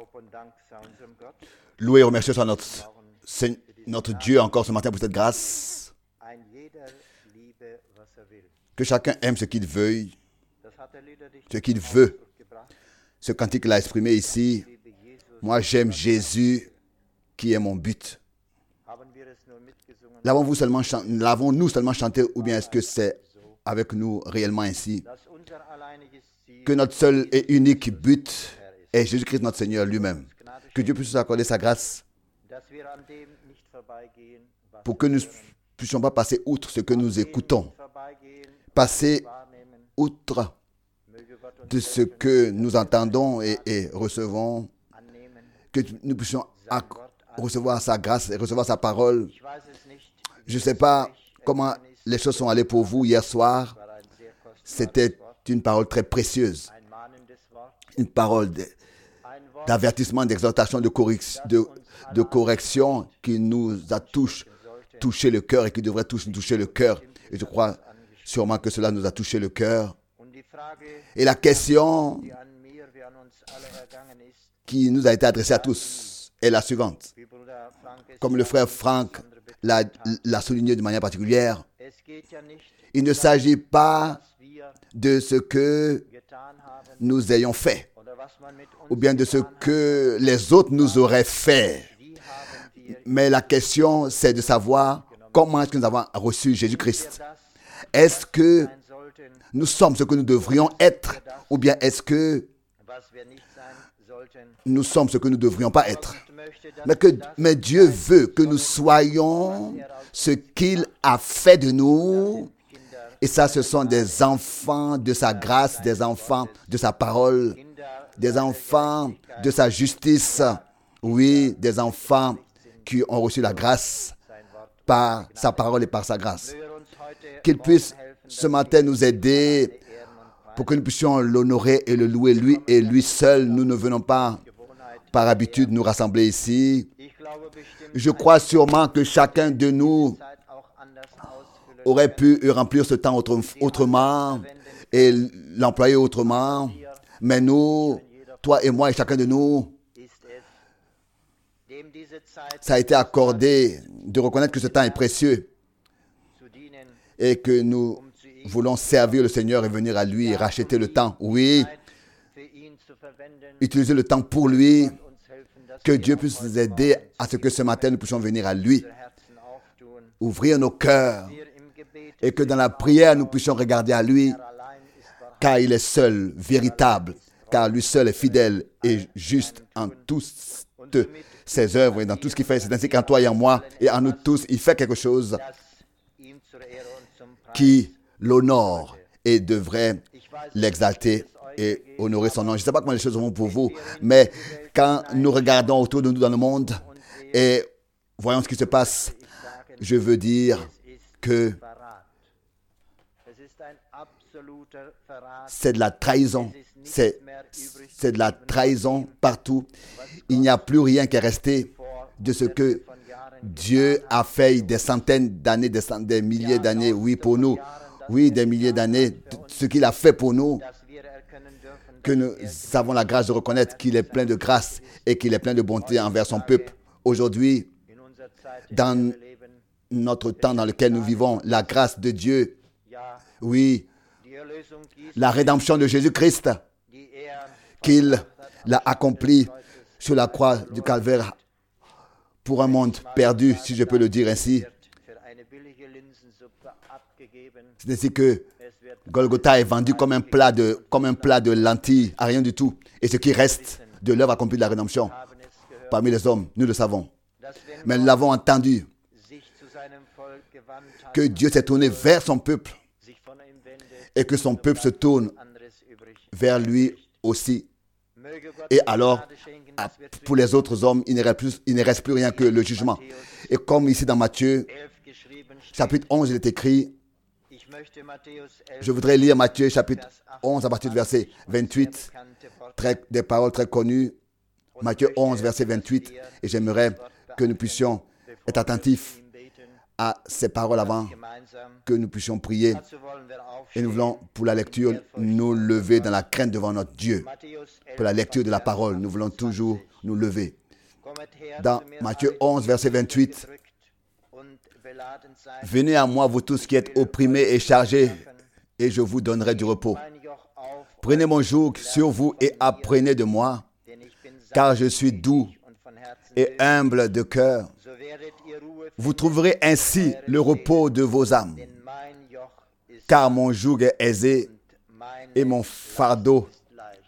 Louer et remercier soit notre Dieu encore ce matin pour cette grâce. Que chacun aime ce qu'il veuille, ce qu'il veut. Ce cantique l'a exprimé ici. Moi, j'aime Jésus qui est mon but. L'avons-nous seulement chanté ou bien est-ce que c'est avec nous réellement ainsi? Que notre seul et unique but est Jésus-Christ notre Seigneur lui-même. Que Dieu puisse nous accorder sa grâce pour que nous ne puissions pas passer outre ce que nous écoutons. Passer outre de ce que nous entendons et recevons. Que nous puissions recevoir sa grâce et recevoir sa parole. Je ne sais pas comment les choses sont allées pour vous hier soir. C'était une parole très précieuse. Une parole d'avertissement, d'exhortation, de correction qui nous a touché le cœur et qui devrait nous toucher le cœur. Et je crois sûrement que cela nous a touché le cœur. Et la question qui nous a été adressée à tous est la suivante. Comme le frère Franck l'a souligné de manière particulière, il ne s'agit pas de ce que nous ayons fait ou bien de ce que les autres nous auraient fait. Mais la question, c'est de savoir comment est-ce que nous avons reçu Jésus-Christ. Est-ce que nous sommes ce que nous devrions être ou bien est-ce que nous sommes ce que nous ne devrions pas être? Mais Dieu veut que nous soyons ce qu'il a fait de nous. Et ça, ce sont des enfants de sa grâce, des enfants de sa parole, des enfants de sa justice. Oui, des enfants qui ont reçu la grâce par sa parole et par sa grâce. Qu'il puisse ce matin nous aider pour que nous puissions l'honorer et le louer lui et lui seul. Nous ne venons pas par habitude nous rassembler ici. Je crois sûrement que chacun de nous aurait pu remplir ce temps autrement et l'employer autrement. Mais nous, toi et moi et chacun de nous, ça a été accordé de reconnaître que ce temps est précieux et que nous voulons servir le Seigneur et venir à lui et racheter le temps. Oui, utiliser le temps pour lui. Que Dieu puisse nous aider à ce que ce matin nous puissions venir à lui, ouvrir nos cœurs et que dans la prière nous puissions regarder à lui car il est seul, véritable, car lui seul est fidèle et juste en toutes ses œuvres et dans tout ce qu'il fait. C'est ainsi qu'en toi et en moi et en nous tous, il fait quelque chose qui l'honore et devrait l'exalter et honorer son nom. Je ne sais pas comment les choses vont pour vous, mais quand nous regardons autour de nous dans le monde et voyons ce qui se passe, je veux dire que c'est de la trahison. C'est de la trahison partout. Il n'y a plus rien qui est resté de ce que Dieu a fait des centaines d'années, des milliers d'années, oui, pour nous. Oui, des milliers d'années, ce qu'il a fait pour nous, que nous avons la grâce de reconnaître qu'il est plein de grâce et qu'il est plein de bonté envers son peuple. Aujourd'hui, dans notre temps dans lequel nous vivons, la grâce de Dieu, oui, la rédemption de Jésus-Christ, qu'il l'a accompli sur la croix du Calvaire pour un monde perdu, si je peux le dire ainsi. C'est ainsi que Golgotha est vendu comme un plat de lentilles, à rien du tout. Et ce qui reste de l'œuvre accomplie de la rédemption parmi les hommes, nous le savons. Mais nous l'avons entendu, que Dieu s'est tourné vers son peuple et que son peuple se tourne vers lui aussi. Et alors, pour les autres hommes, il ne reste plus rien que le jugement. Et comme ici dans Matthieu, chapitre 11, il est écrit, je voudrais lire Matthieu chapitre 11 à partir du verset 28, des paroles très connues. Matthieu 11, verset 28, et j'aimerais que nous puissions être attentifs à ces paroles avant que nous puissions prier. Et nous voulons, pour la lecture, nous lever dans la crainte devant notre Dieu. Pour la lecture de la parole, nous voulons toujours nous lever. Dans Matthieu 11, verset 28, « Venez à moi, vous tous qui êtes opprimés et chargés, et je vous donnerai du repos. Prenez mon joug sur vous et apprenez de moi, car je suis doux et humble de cœur. Vous trouverez ainsi le repos de vos âmes, car mon joug est aisé et mon fardeau léger. »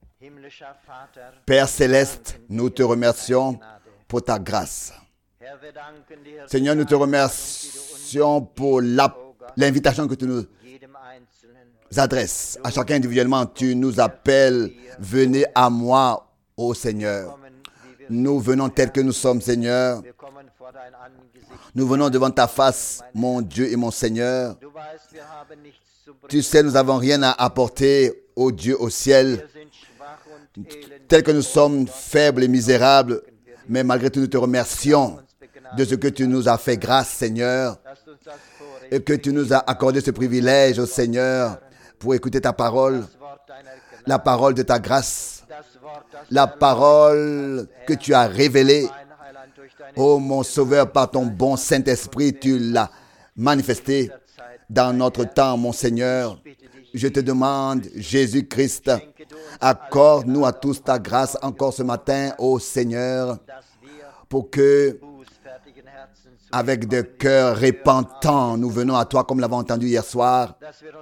Père céleste, nous te remercions pour ta grâce. Seigneur, nous te remercions pour l'invitation que tu nous adresses. À chacun individuellement, tu nous appelles, venez à moi, ô Seigneur. Nous venons tels que nous sommes, Seigneur. Nous venons devant ta face, mon Dieu et mon Seigneur. Tu sais, nous n'avons rien à apporter, ô Dieu, au ciel. Tels que nous sommes faibles et misérables, mais malgré tout, nous te remercions de ce que tu nous as fait grâce, Seigneur, et que tu nous as accordé ce privilège, ô Seigneur, pour écouter ta parole, la parole de ta grâce, la parole que tu as révélée. Ô mon Sauveur, par ton bon Saint-Esprit, tu l'as manifesté dans notre temps, mon Seigneur. Je te demande, Jésus-Christ, accorde-nous à tous ta grâce encore ce matin, ô Seigneur, pour que, avec des cœurs repentants, nous venons à toi comme l'avons entendu hier soir.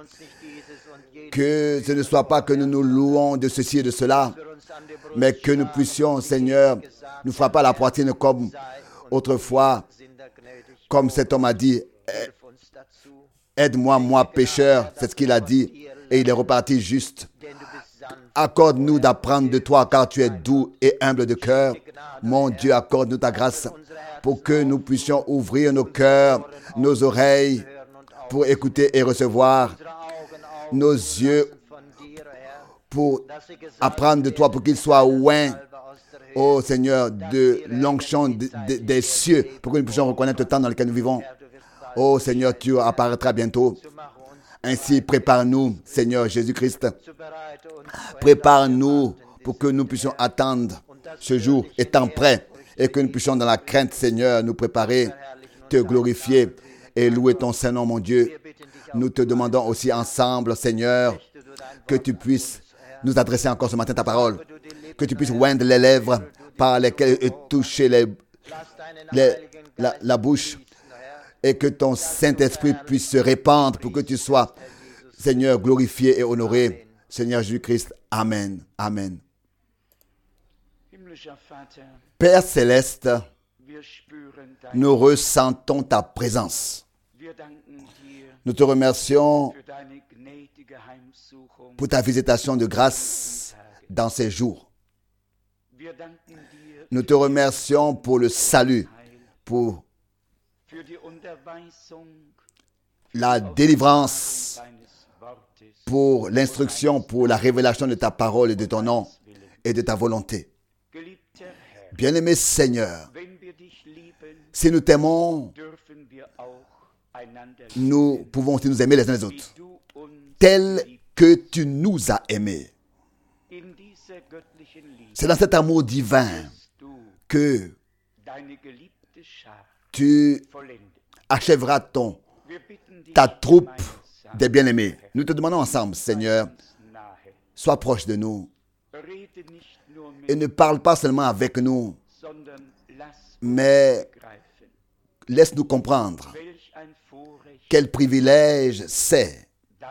Que ce ne soit pas que nous nous louons de ceci et de cela, mais que nous puissions, Seigneur, nous frapper à la poitrine comme autrefois, comme cet homme a dit, aide-moi, moi pécheur, c'est ce qu'il a dit, et il est reparti juste. Accorde-nous d'apprendre de toi, car tu es doux et humble de cœur. Mon Dieu, accorde-nous ta grâce pour que nous puissions ouvrir nos cœurs, nos oreilles, pour écouter et recevoir, nos yeux pour apprendre de toi, pour qu'ils soient oints, ô Seigneur, de l'onction des cieux, pour que nous puissions reconnaître le temps dans lequel nous vivons. Ô Seigneur, tu apparaîtras bientôt. Ainsi, prépare-nous, Seigneur Jésus-Christ. Prépare-nous pour que nous puissions attendre ce jour, étant prêts, et que nous puissions dans la crainte, Seigneur, nous préparer, te glorifier et louer ton Saint-Nom, mon Dieu. Nous te demandons aussi ensemble, Seigneur, que tu puisses nous adresser encore ce matin ta parole, que tu puisses oindre les lèvres par lesquelles toucher la bouche, et que ton Saint-Esprit puisse se répandre pour que tu sois, Seigneur, glorifié et honoré. Seigneur Jésus-Christ, Amen. Amen. Père céleste, nous ressentons ta présence. Nous te remercions pour ta visitation de grâce dans ces jours. Nous te remercions pour le salut, pour la délivrance, pour l'instruction, pour la révélation de ta parole et de ton nom et de ta volonté. Bien-aimé Seigneur, si nous t'aimons, nous pouvons aussi nous aimer les uns les autres, tel que tu nous as aimés. C'est dans cet amour divin que tu achèveras ta troupe des bien-aimés. Nous te demandons ensemble, Seigneur, sois proche de nous et ne parle pas seulement avec nous, mais laisse-nous comprendre quel privilège c'est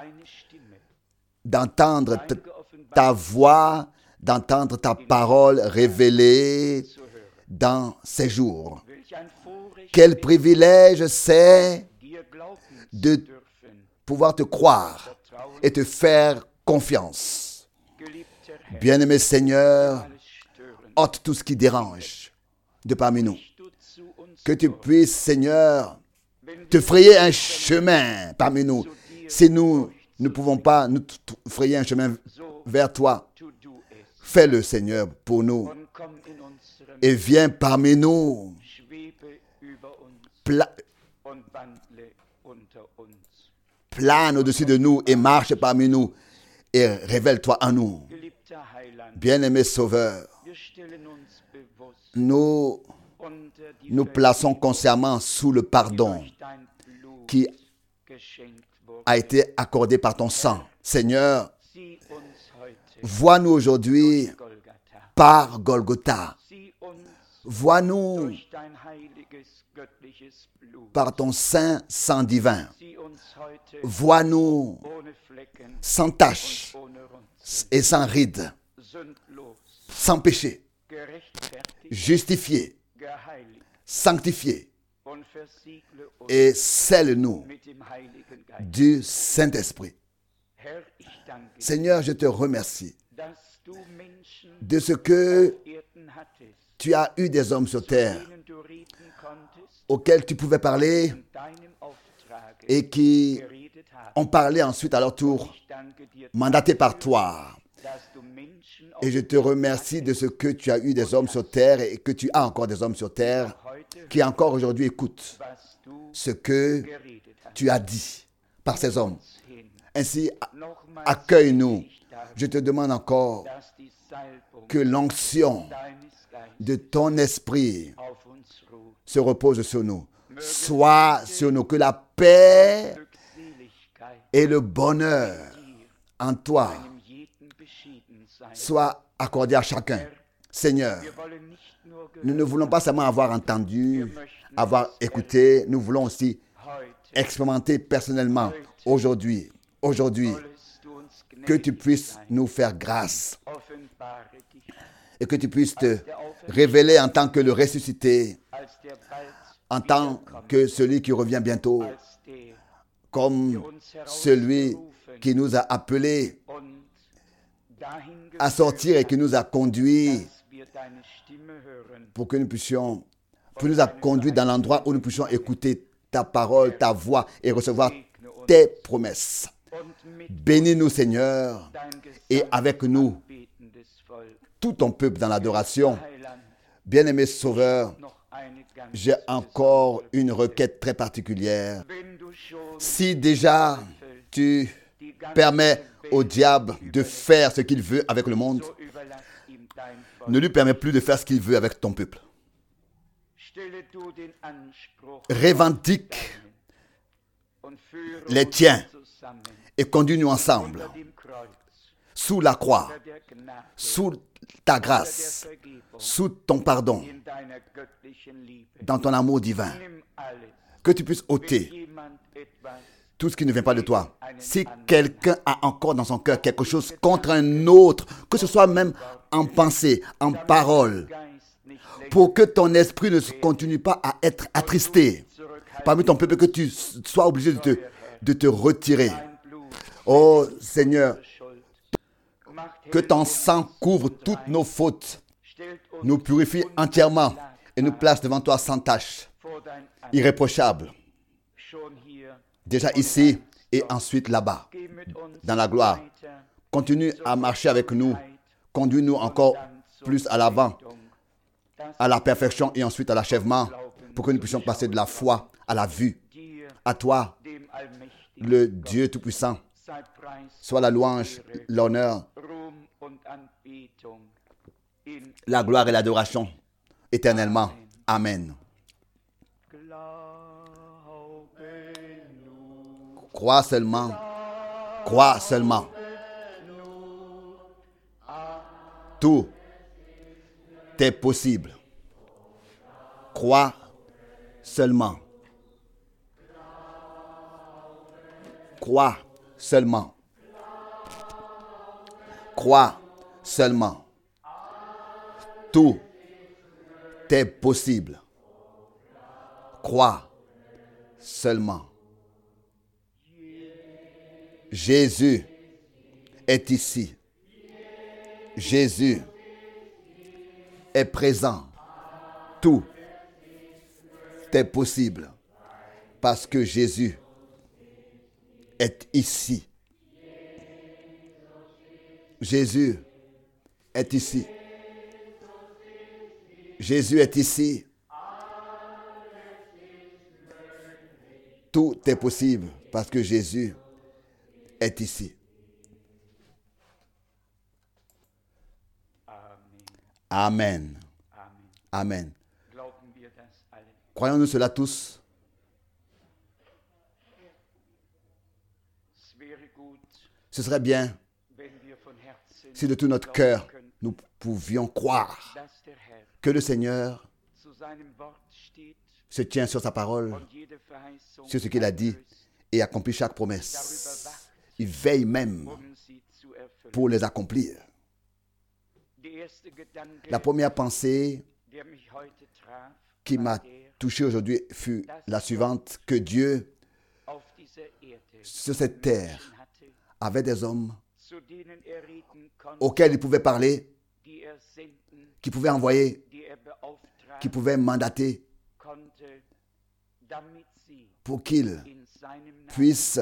d'entendre ta voix, d'entendre ta parole révélée dans ces jours. Quel privilège c'est de pouvoir te croire et te faire confiance. Bien-aimé Seigneur, ôte tout ce qui dérange de parmi nous. Que tu puisses, Seigneur, te frayer un chemin parmi nous. Si nous ne pouvons pas nous frayer un chemin vers toi, fais-le, Seigneur, pour nous. Et viens parmi nous. plane au-dessus de nous et marche parmi nous et révèle-toi en nous. Bien-aimé Sauveur, nous nous plaçons consciemment sous le pardon qui a été accordé par ton sang. Seigneur, vois-nous aujourd'hui par Golgotha. Vois-nous par ton saint sang divin. Vois-nous sans tache et sans ride, sans péché, justifiés, sanctifiés, et scelle-nous du Saint-Esprit. Seigneur, je te remercie de ce que tu as eu des hommes sur terre auxquels tu pouvais parler et qui ont parlé ensuite à leur tour, mandatés par toi. Et je te remercie de ce que tu as eu des hommes sur terre et que tu as encore des hommes sur terre qui encore aujourd'hui écoutent ce que tu as dit par ces hommes. Ainsi, accueille-nous. Je te demande encore que l'onction de ton esprit se repose sur nous. Sois sur nous, que la paix et le bonheur en toi soient accordés à chacun. Seigneur, nous ne voulons pas seulement avoir entendu, avoir écouté, nous voulons aussi expérimenter personnellement aujourd'hui, que tu puisses nous faire grâce et que tu puisses te révéler en tant que le ressuscité, en tant que celui qui revient bientôt, comme celui qui nous a appelés à sortir et qui nous a conduits pour nous a conduits dans l'endroit où nous puissions écouter ta parole, ta voix et recevoir tes promesses. Bénis-nous, Seigneur, et avec nous, tout ton peuple dans l'adoration. Bien-aimé Sauveur, j'ai encore une requête très particulière. Si déjà tu permets au diable de faire ce qu'il veut avec le monde, ne lui permets plus de faire ce qu'il veut avec ton peuple. Revendique les tiens et conduis-nous ensemble sous la croix, sous ta grâce, sous ton pardon, dans ton amour divin. Que tu puisses ôter tout ce qui ne vient pas de toi. Si quelqu'un a encore dans son cœur quelque chose contre un autre, que ce soit même en pensée, en parole, pour que ton esprit ne continue pas à être attristé parmi ton peuple, que tu sois obligé de te retirer. Oh Seigneur, que ton sang couvre toutes nos fautes, nous purifie entièrement et nous place devant toi sans tache, irréprochable. Déjà ici et ensuite là-bas, dans la gloire. Continue à marcher avec nous. Conduis-nous encore plus à l'avant, à la perfection et ensuite à l'achèvement, pour que nous puissions passer de la foi à la vue. À toi, le Dieu Tout-Puissant, soit la louange, l'honneur, la gloire et l'adoration éternellement. Amen. Crois seulement. Crois seulement. Tout est possible. Crois seulement. Crois seulement. Crois seulement. Tout est possible. Crois seulement. Jésus est ici. Jésus est présent. Tout est possible parce que Jésus est ici. Jésus est ici. Jésus est ici. Tout est possible parce que Jésus est ici. Amen. Amen. Croyons-nous cela tous? Ce serait bien si de tout notre cœur nous pouvions croire que le Seigneur se tient sur sa parole, sur ce qu'il a dit et accomplit chaque promesse. Il veille même pour les accomplir. La première pensée qui m'a touché aujourd'hui fut la suivante, que Dieu, sur cette terre, avait des hommes auxquels il pouvait parler, qui pouvait envoyer, qui pouvait mandater pour qu'ils puissent,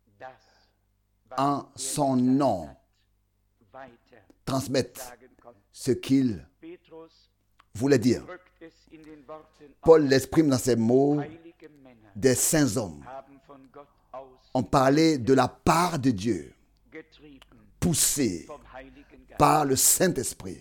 en son nom, transmettre ce qu'il voulait dire. Paul l'exprime dans ces mots: des saints hommes ont parlé de la part de Dieu, poussés par le Saint-Esprit,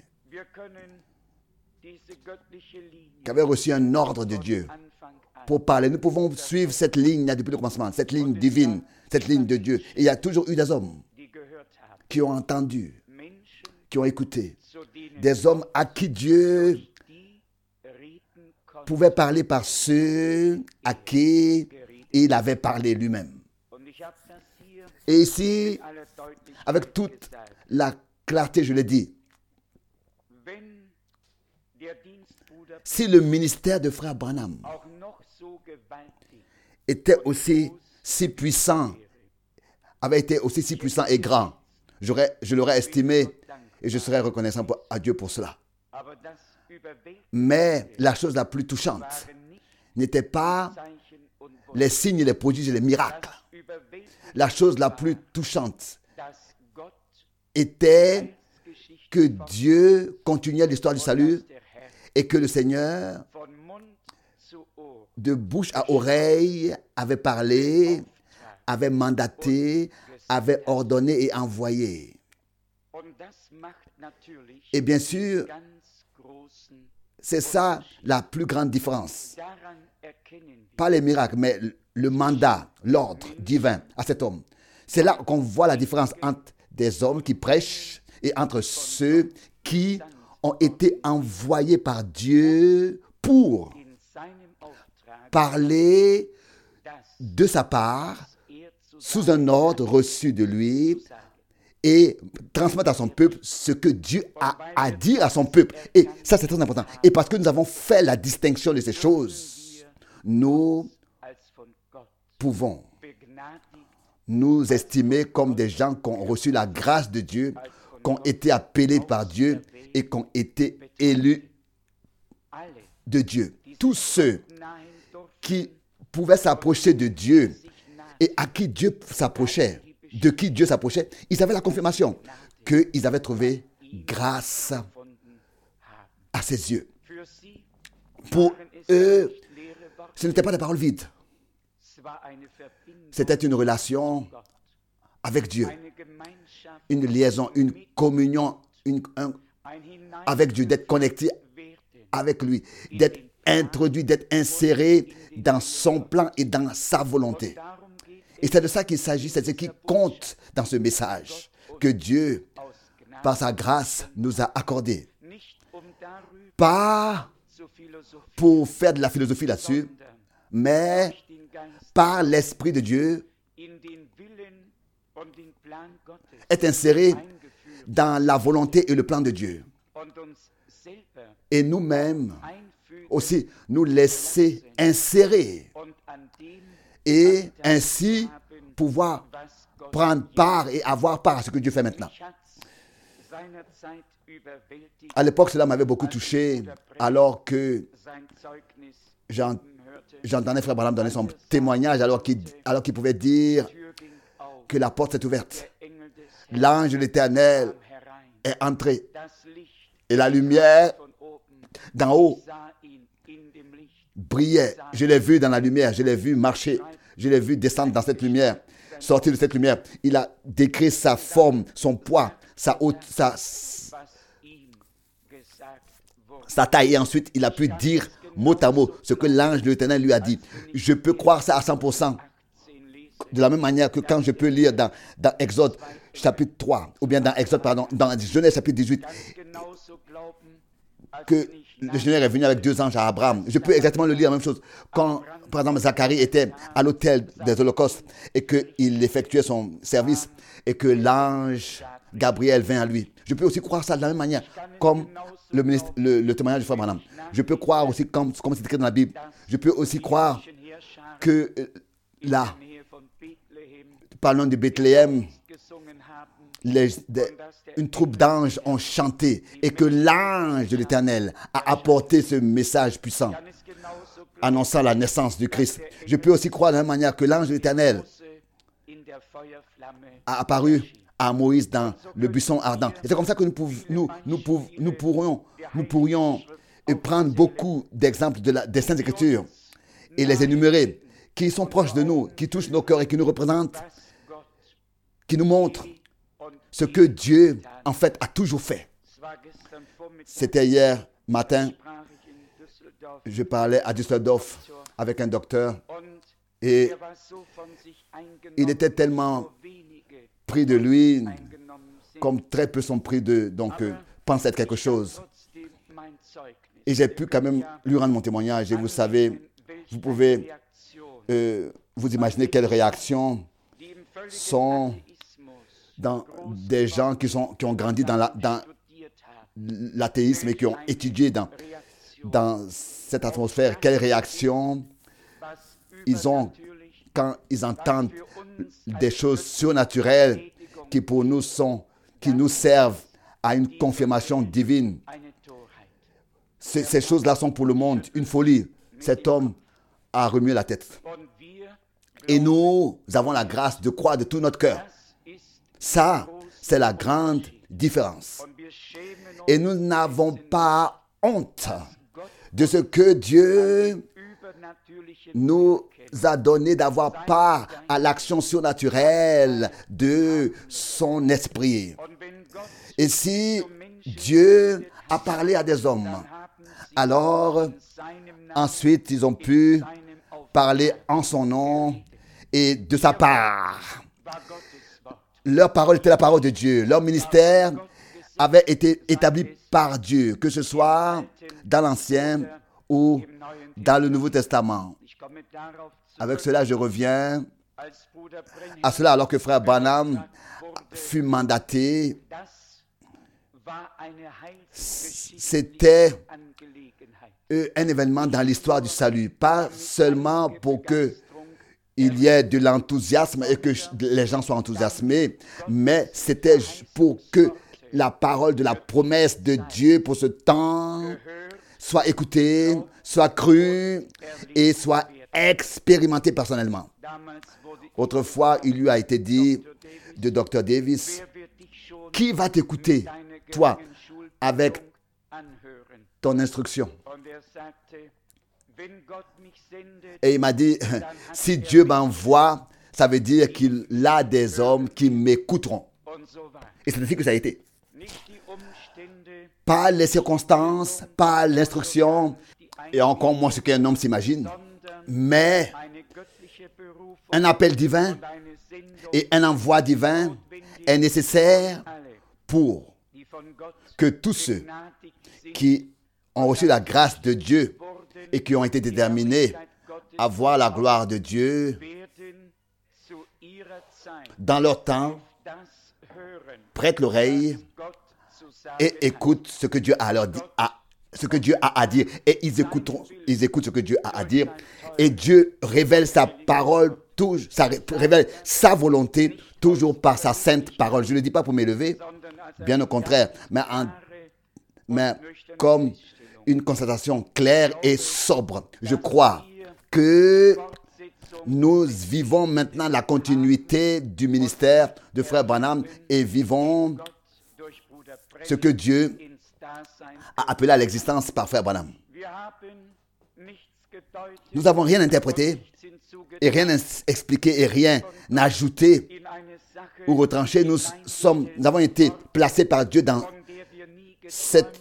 qui avait reçu un ordre de Dieu pour parler. Nous pouvons suivre cette ligne depuis le commencement, cette ligne divine, cette ligne de Dieu. Et il y a toujours eu des hommes qui ont entendu, qui ont écouté, des hommes à qui Dieu pouvait parler par ceux à qui il avait parlé lui-même. Et ici, avec toute la clarté, je l'ai dit, si le ministère de frère Branham était aussi si puissant, avait été aussi si puissant et grand, je l'aurais estimé et je serais reconnaissant à Dieu pour cela. Mais la chose la plus touchante n'était pas les signes, les prodiges et les miracles. La chose la plus touchante était que Dieu continuait l'histoire du salut et que le Seigneur, de bouche à oreille, avait parlé, avait mandaté, avait ordonné et envoyé. Et bien sûr, c'est ça la plus grande différence. Pas les miracles, mais le mandat, l'ordre divin à cet homme. C'est là qu'on voit la différence entre des hommes qui prêchent et entre ceux qui ont été envoyés par Dieu pour parler de sa part sous un ordre reçu de lui et transmettre à son peuple ce que Dieu a à dire à son peuple. Et ça, c'est très important. Et parce que nous avons fait la distinction de ces choses, nous pouvons nous estimer comme des gens qui ont reçu la grâce de Dieu, qui ont été appelés par Dieu et qui ont été élus de Dieu. Tous ceux qui pouvaient s'approcher de Dieu et à qui Dieu s'approchait, de qui Dieu s'approchait, ils avaient la confirmation qu'ils avaient trouvé grâce à ses yeux. Pour eux, ce n'était pas des paroles vides. C'était une relation avec Dieu, une liaison, une communion avec Dieu, d'être connecté avec lui, d'être introduit, d'être inséré dans son plan et dans sa volonté. Et c'est de ça qu'il s'agit, c'est ce qui compte dans ce message que Dieu, par sa grâce, nous a accordé. Pas pour faire de la philosophie là-dessus, mais par l'Esprit de Dieu, est inséré dans la volonté et le plan de Dieu. Et nous-mêmes aussi nous laisser insérer et ainsi pouvoir prendre part et avoir part à ce que Dieu fait maintenant. À l'époque, cela m'avait beaucoup touché alors que j'entendais Frère Branham donner son témoignage alors qu'il pouvait dire que la porte s'est ouverte. L'ange de l'Éternel est entré et la lumière d'en haut brillait. Je l'ai vu dans la lumière, je l'ai vu marcher Je l'ai vu descendre dans cette lumière, sortir de cette lumière. Il a décrit sa forme, son poids, sa haute, sa taille. Et ensuite, il a pu dire mot à mot ce que l'ange de l'Éternel lui a dit. Je peux croire ça à 100%. De la même manière que quand je peux lire dans Exode chapitre 3, ou bien dans Exode, pardon, dans Genèse chapitre 18, que le Seigneur est venu avec 2 anges à Abraham. Je peux exactement le lire, la même chose. Quand, par exemple, Zacharie était à l'autel des holocaustes et qu'il effectuait son service et que l'ange Gabriel vint à lui. Je peux aussi croire ça de la même manière, comme le témoignage du frère Branham. Je peux croire aussi, comme c'est écrit dans la Bible, je peux aussi croire que là, parlons de Bethléem, une troupe d'anges ont chanté et que l'ange de l'Éternel a apporté ce message puissant annonçant la naissance du Christ. Je peux aussi croire de la même manière que l'ange de l'Éternel a apparu à Moïse dans le buisson ardent. Et c'est comme ça que nous pourrions prendre beaucoup d'exemples des Saintes Écritures et les énumérer, qui sont proches de nous, qui touchent nos cœurs et qui nous représentent, qui nous montrent ce que Dieu, en fait, a toujours fait. C'était hier matin, je parlais à Düsseldorf avec un docteur et il était tellement pris de lui, comme très peu sont pris de, donc pense être quelque chose. Et j'ai pu quand même lui rendre mon témoignage. Et vous savez, vous pouvez vous imaginer quelles réactions sont dans des gens qui ont grandi dans l'athéisme et qui ont étudié dans cette atmosphère. Quelles réactions ils ont quand ils entendent des choses surnaturelles qui pour nous qui nous servent à une confirmation divine. Ces choses-là sont pour le monde une folie. Cet homme a remué la tête. Et nous avons la grâce de croire de tout notre cœur. Ça, c'est la grande différence. Et nous n'avons pas honte de ce que Dieu nous a donné d'avoir part à l'action surnaturelle de son esprit. Et si Dieu a parlé à des hommes, alors ensuite ils ont pu parler en son nom et de sa part. Leur parole était la parole de Dieu. Leur ministère avait été établi par Dieu, que ce soit dans l'Ancien ou dans le Nouveau Testament. Avec cela, je reviens à cela alors que frère Branham fut mandaté. C'était un événement dans l'histoire du salut, pas seulement pour que il y ait de l'enthousiasme et que les gens soient enthousiasmés, mais c'était pour que la parole de la promesse de Dieu pour ce temps soit écoutée, soit crue et soit expérimentée personnellement. Autrefois, il lui a été dit de Dr. Davis, qui va t'écouter, toi, avec ton instruction? Et il m'a dit, si Dieu m'envoie, ça veut dire qu'il a des hommes qui m'écouteront. Et c'est ainsi que ça a été. Pas les circonstances, pas l'instruction, et encore moins ce qu'un homme s'imagine, mais un appel divin et un envoi divin est nécessaire pour que tous ceux qui ont reçu la grâce de Dieu et qui ont été déterminés à voir la gloire de Dieu dans leur temps, prêtent l'oreille et écoutent ce que Dieu a ce que Dieu a à dire. Et ils écoutent ce que Dieu a à dire. Et Dieu révèle sa parole, révèle sa volonté, toujours par sa sainte parole. Je ne le dis pas pour m'élever, bien au contraire, mais comme une constatation claire et sobre. Je crois que nous vivons maintenant la continuité du ministère de frère Branham et vivons ce que Dieu a appelé à l'existence par frère Branham. Nous n'avons rien interprété et rien expliqué et rien ajouté ou retranché. Nous avons été placés par Dieu dans cette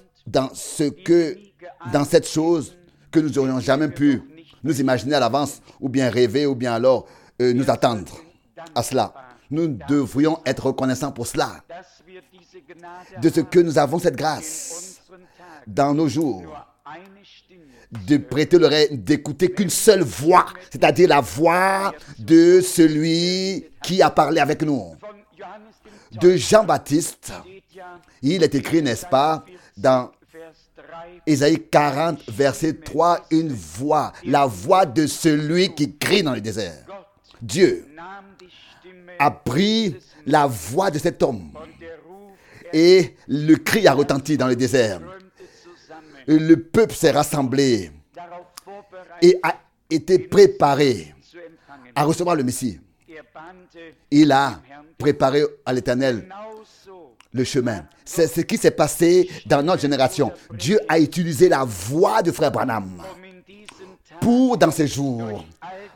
chose que nous n'aurions jamais pu nous imaginer à l'avance ou bien rêver ou bien alors nous attendre à cela. Nous devrions être reconnaissants pour cela, de ce que nous avons cette grâce dans nos jours, de prêter l'oreille, d'écouter qu'une seule voix, c'est-à-dire la voix de celui qui a parlé avec nous. De Jean-Baptiste, il est écrit, n'est-ce pas, dans Ésaïe 40, verset 3, une voix, la voix de celui qui crie dans le désert. Dieu a pris la voix de cet homme et le cri a retenti dans le désert. Le peuple s'est rassemblé et a été préparé à recevoir le Messie. Il a préparé à l'Éternel le chemin. C'est ce qui s'est passé dans notre génération. Dieu a utilisé la voix de frère Branham pour, dans ces jours,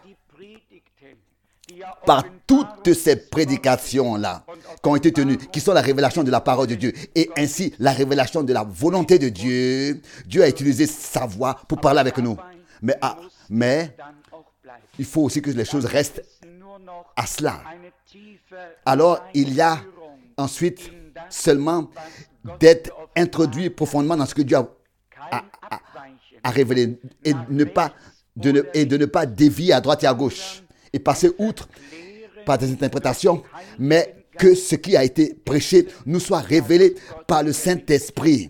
par toutes ces prédications-là qui ont été tenues, qui sont la révélation de la parole de Dieu, et ainsi la révélation de la volonté de Dieu. Dieu a utilisé sa voix pour parler avec nous. Mais il faut aussi que les choses restent à cela. Alors, il y a ensuite seulement d'être introduit profondément dans ce que Dieu a révélé et de ne pas dévier à droite et à gauche et passer outre par des interprétations, mais que ce qui a été prêché nous soit révélé par le Saint-Esprit.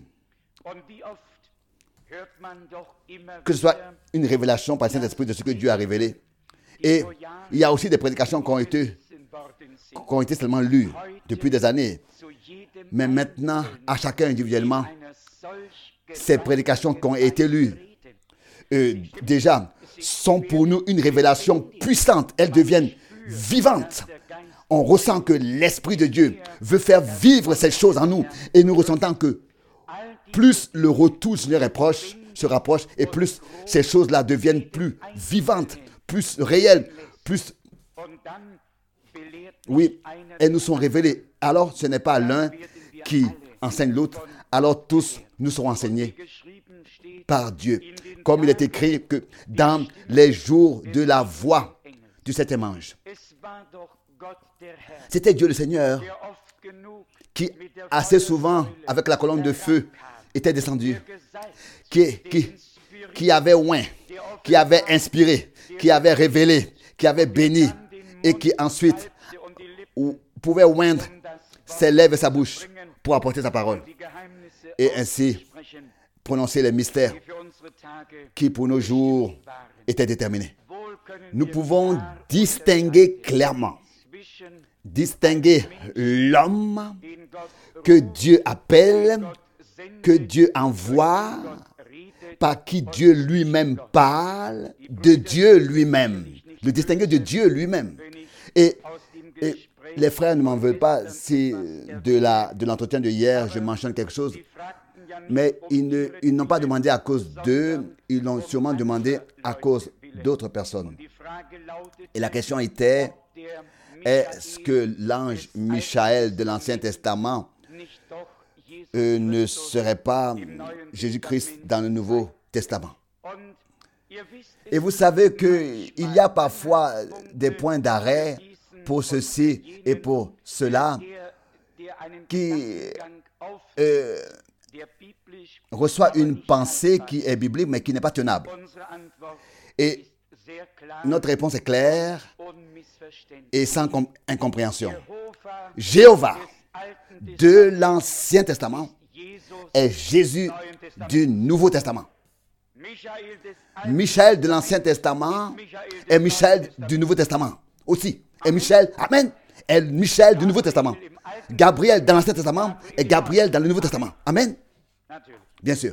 Que ce soit une révélation par le Saint-Esprit de ce que Dieu a révélé. Et il y a aussi des prédications qui ont été seulement lues depuis des années. Mais maintenant, à chacun individuellement, ces prédications qui ont été lues, déjà, sont pour nous une révélation puissante. Elles deviennent vivantes. On ressent que l'Esprit de Dieu veut faire vivre ces choses en nous. Et nous ressentons que plus le retour du Seigneur se rapproche, et plus ces choses-là deviennent plus vivantes, plus réelles, plus... Oui, elles nous sont révélées. Alors, ce n'est pas l'un qui enseigne l'autre. Alors, tous nous serons enseignés par Dieu. Comme il est écrit que dans les jours de la voix du septième ange, c'était Dieu le Seigneur qui assez souvent, avec la colonne de feu, était descendu, qui avait oint, qui avait inspiré, qui avait révélé, qui avait béni et qui ensuite pouvait oindre ses lèvres et sa bouche pour apporter sa parole et ainsi prononcer les mystères qui pour nos jours étaient déterminés. Nous pouvons distinguer clairement, l'homme que Dieu appelle, que Dieu envoie, par qui Dieu lui-même parle, de Dieu lui-même. Le distinguer de Dieu lui-même. Et les frères ne m'en veulent pas si de l'entretien de hier, je mentionne quelque chose. Mais ils n'ont pas demandé à cause d'eux, ils l'ont sûrement demandé à cause d'autres personnes. Et la question était, est-ce que l'ange Michaël de l'Ancien Testament ne serait pas Jésus-Christ dans le Nouveau Testament? Et vous savez qu'il y a parfois des points d'arrêt pour ceci et pour cela qui reçoit une pensée qui est biblique mais qui n'est pas tenable. Et notre réponse est claire et sans incompréhension. Jéhovah de l'Ancien Testament est Jésus du Nouveau Testament. Michaël de l'Ancien Testament est Michaël du Nouveau Testament aussi. Et Michaël, amen, est Michaël du Nouveau Testament. Gabriel dans l'Ancien Testament est Gabriel dans le Nouveau Testament. Amen. Bien sûr.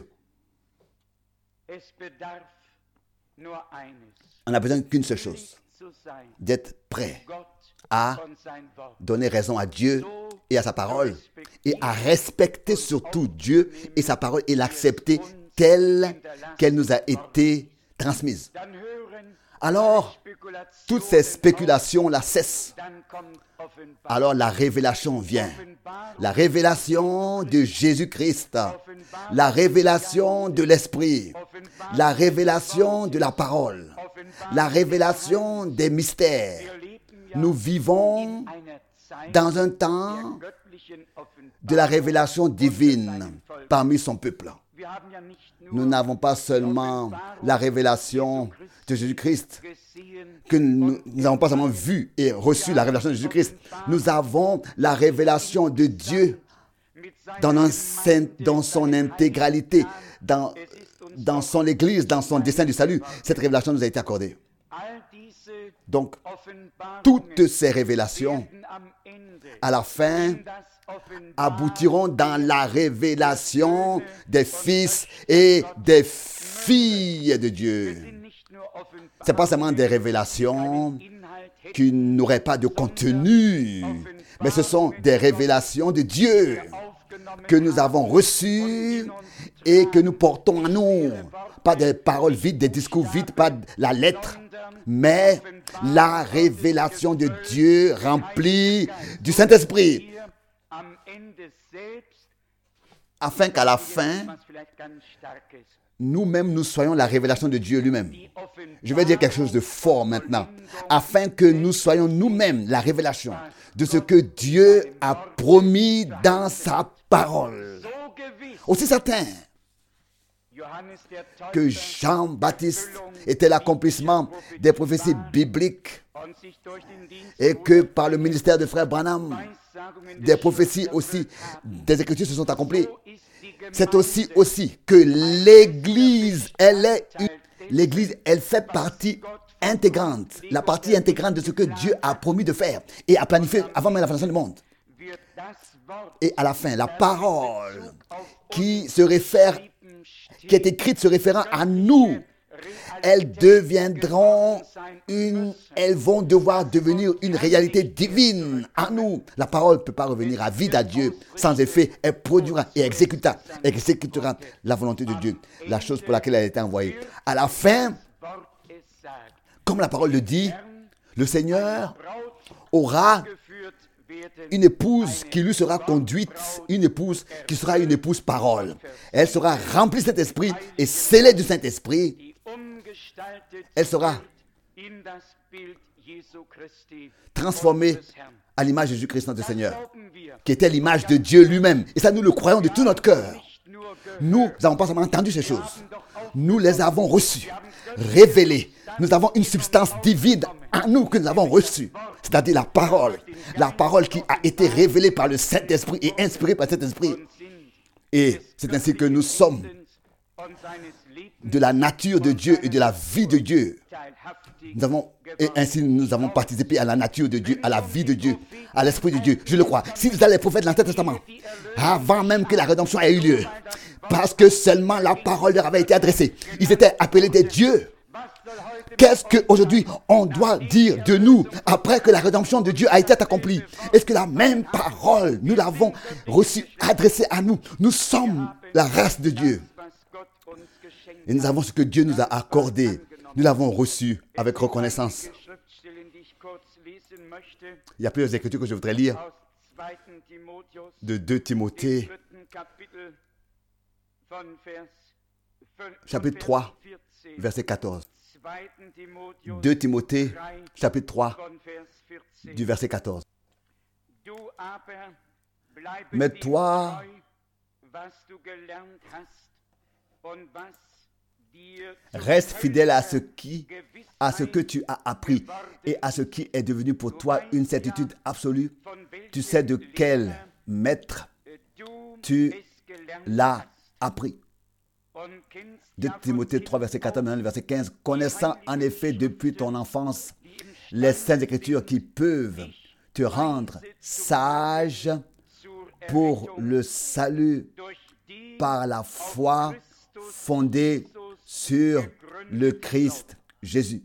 On n'a besoin qu'une seule chose, d'être prêt à donner raison à Dieu et à sa parole et à respecter surtout Dieu et sa parole et l'accepter telle qu'elle nous a été transmise. Alors, toutes ces spéculations-là cessent. Alors la révélation vient. La révélation de Jésus-Christ. La révélation de l'Esprit. La révélation de la parole. La révélation des mystères. Nous vivons dans un temps de la révélation divine parmi son peuple. Nous n'avons pas seulement la révélation de Jésus-Christ, que nous n'avons pas seulement vu et reçu la révélation de Jésus-Christ. Nous avons la révélation de Dieu dans son intégralité, dans son Église, dans son dessein du salut. Cette révélation nous a été accordée. Donc, toutes ces révélations, à la fin, aboutiront dans la révélation des fils et des filles de Dieu. Ce n'est pas seulement des révélations qui n'auraient pas de contenu, mais ce sont des révélations de Dieu que nous avons reçues et que nous portons en nous. Pas des paroles vides, des discours vides, pas la lettre, mais la révélation de Dieu remplie du Saint-Esprit. Afin qu'à la fin, nous-mêmes, nous soyons la révélation de Dieu lui-même. Je vais dire quelque chose de fort maintenant. Afin que nous soyons nous-mêmes la révélation de ce que Dieu a promis dans sa parole. Aussi certain que Jean-Baptiste était l'accomplissement des prophéties bibliques et que par le ministère de frère Branham, des prophéties aussi, des Écritures se sont accomplies. C'est aussi que l'Église, elle fait partie intégrante, la partie intégrante de ce que Dieu a promis de faire et a planifié avant même la fondation du monde. Et à la fin, la parole qui est écrite se référant à nous, elles vont devoir devenir une réalité divine en nous. La parole ne peut pas revenir à vide à Dieu. Sans effet, elle produira et exécutera la volonté de Dieu, la chose pour laquelle elle a été envoyée. À la fin, comme la parole le dit, le Seigneur aura une épouse qui lui sera conduite, une épouse qui sera une épouse parole. Elle sera remplie de Saint-Esprit et scellée du Saint-Esprit. Elle sera transformée à l'image de Jésus-Christ notre Seigneur, qui était l'image de Dieu lui-même. Et ça, nous le croyons de tout notre cœur. Nous n'avons pas seulement entendu ces choses, nous les avons reçues, révélées. Nous avons une substance divine en nous que nous avons reçue, c'est-à-dire la parole qui a été révélée par le Saint-Esprit et inspirée par le Saint-Esprit. Et c'est ainsi que nous sommes de la nature de Dieu et de la vie de Dieu. Et ainsi nous avons participé à la nature de Dieu, à la vie de Dieu, à l'Esprit de Dieu. Je le crois. Si vous avez les prophètes de l'Ancien Testament, avant même que la rédemption ait eu lieu, parce que seulement la parole leur avait été adressée, ils étaient appelés des dieux. Qu'est-ce qu'aujourd'hui on doit dire de nous après que la rédemption de Dieu a été accomplie? Est-ce que la même parole, nous l'avons reçue, adressée à nous? Nous sommes la race de Dieu. Et nous avons ce que Dieu nous a accordé. Nous l'avons reçu avec reconnaissance. Il y a plusieurs écritures que je voudrais lire. De 2 Timothée, chapitre 3, verset 14. 2 Timothée, chapitre 3, du verset 14. Mais toi, reste fidèle à ce que tu as appris et à ce qui est devenu pour toi une certitude absolue. Tu sais de quel maître tu l'as appris. 2 Timothée 3, verset 14, maintenant le verset 15. Connaissant en effet depuis ton enfance les saintes écritures qui peuvent te rendre sage pour le salut par la foi fondée sur le Christ Jésus.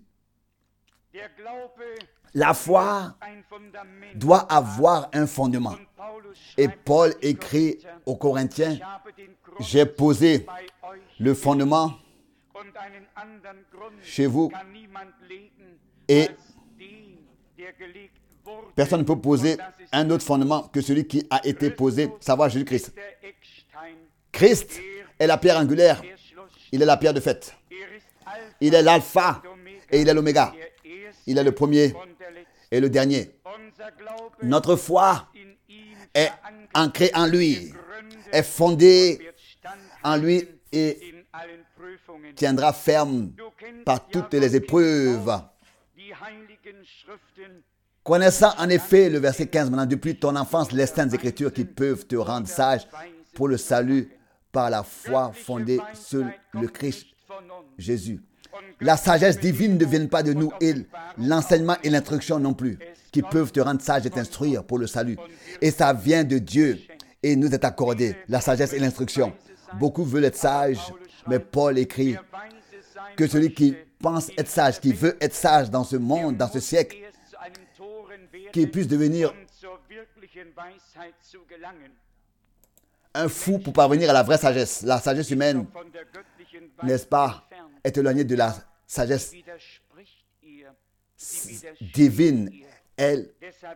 La foi doit avoir un fondement. Et Paul écrit aux Corinthiens, j'ai posé le fondement chez vous et personne ne peut poser un autre fondement que celui qui a été posé, savoir Jésus-Christ. Christ est la pierre angulaire, il est la pierre de fait. Il est l'alpha et il est l'oméga. Il est le premier et le dernier. Notre foi est ancrée en lui, est fondée en lui et tiendra ferme par toutes les épreuves. Connaissant en effet le verset 15 maintenant, depuis ton enfance, les saintes écritures qui peuvent te rendre sage pour le salut par la foi fondée sur le Christ Jésus. La sagesse divine ne vient pas de nous et l'enseignement et l'instruction non plus, qui peuvent te rendre sage et t'instruire pour le salut. Et ça vient de Dieu et nous est accordé, la sagesse et l'instruction. Beaucoup veulent être sages, mais Paul écrit que celui qui pense être sage, qui veut être sage dans ce monde, dans ce siècle, qui puisse devenir un fou pour parvenir à la vraie sagesse. La sagesse humaine, n'est-ce pas, est éloignée de la sagesse divine. Elle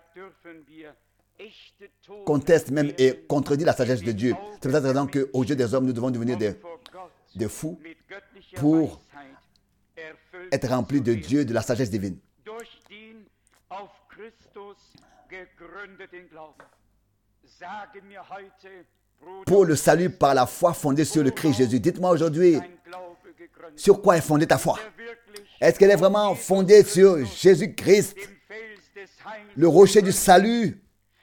conteste même et contredit la sagesse de Dieu. C'est pour cette raison qu'aux yeux des hommes, nous devons devenir des fous pour être remplis de Dieu, de la sagesse divine. Pour le salut par la foi fondée sur le Christ Jésus. Dites-moi aujourd'hui, sur quoi est fondée ta foi? Est-ce qu'elle est vraiment fondée sur Jésus-Christ, le rocher du salut?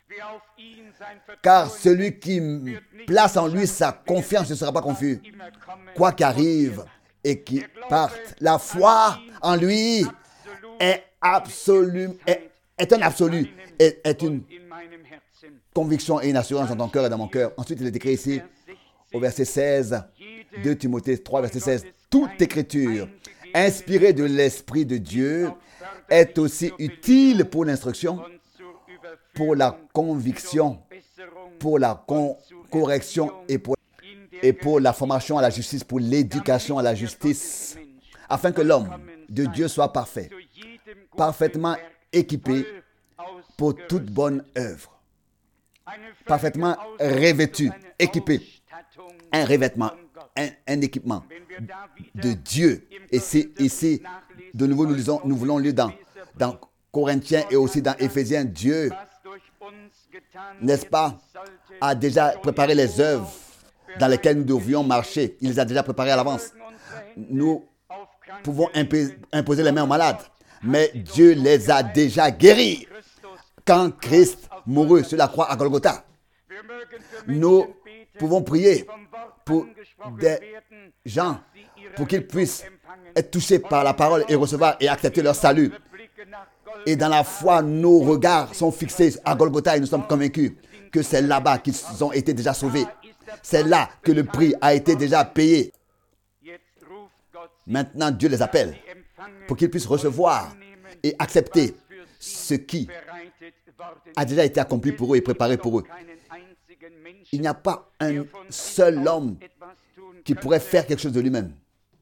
Car celui qui place en lui sa confiance ne sera pas confus. Quoi qu'arrive et qui parte, la foi en lui est absolue, est un absolu, est une conviction et une assurance dans ton cœur et dans mon cœur. Ensuite, il est écrit ici, au verset 16, 2 Timothée 3, verset 16, toute écriture inspirée de l'Esprit de Dieu est aussi utile pour l'instruction, pour la conviction, pour la correction et pour la formation à la justice, pour l'éducation à la justice, afin que l'homme de Dieu soit parfait, parfaitement équipé pour toute bonne œuvre. Parfaitement revêtu, équipé. Un revêtement, un équipement de Dieu. Et c'est ici, de nouveau, nous voulons lire dans Corinthiens et aussi dans Éphésiens, Dieu, n'est-ce pas, a déjà préparé les œuvres dans lesquelles nous devions marcher. Il les a déjà préparées à l'avance. Nous pouvons imposer les mains aux malades, mais Dieu les a déjà guéris. Quand Christ mourut sur la croix à Golgotha, nous pouvons prier pour des gens, pour qu'ils puissent être touchés par la parole et recevoir et accepter leur salut. Et dans la foi, nos regards sont fixés à Golgotha et nous sommes convaincus que c'est là-bas qu'ils ont été déjà sauvés. C'est là que le prix a été déjà payé. Maintenant, Dieu les appelle pour qu'ils puissent recevoir et accepter ce qui a déjà été accompli pour eux et préparé pour eux. Il n'y a pas un seul homme qui pourrait faire quelque chose de lui-même.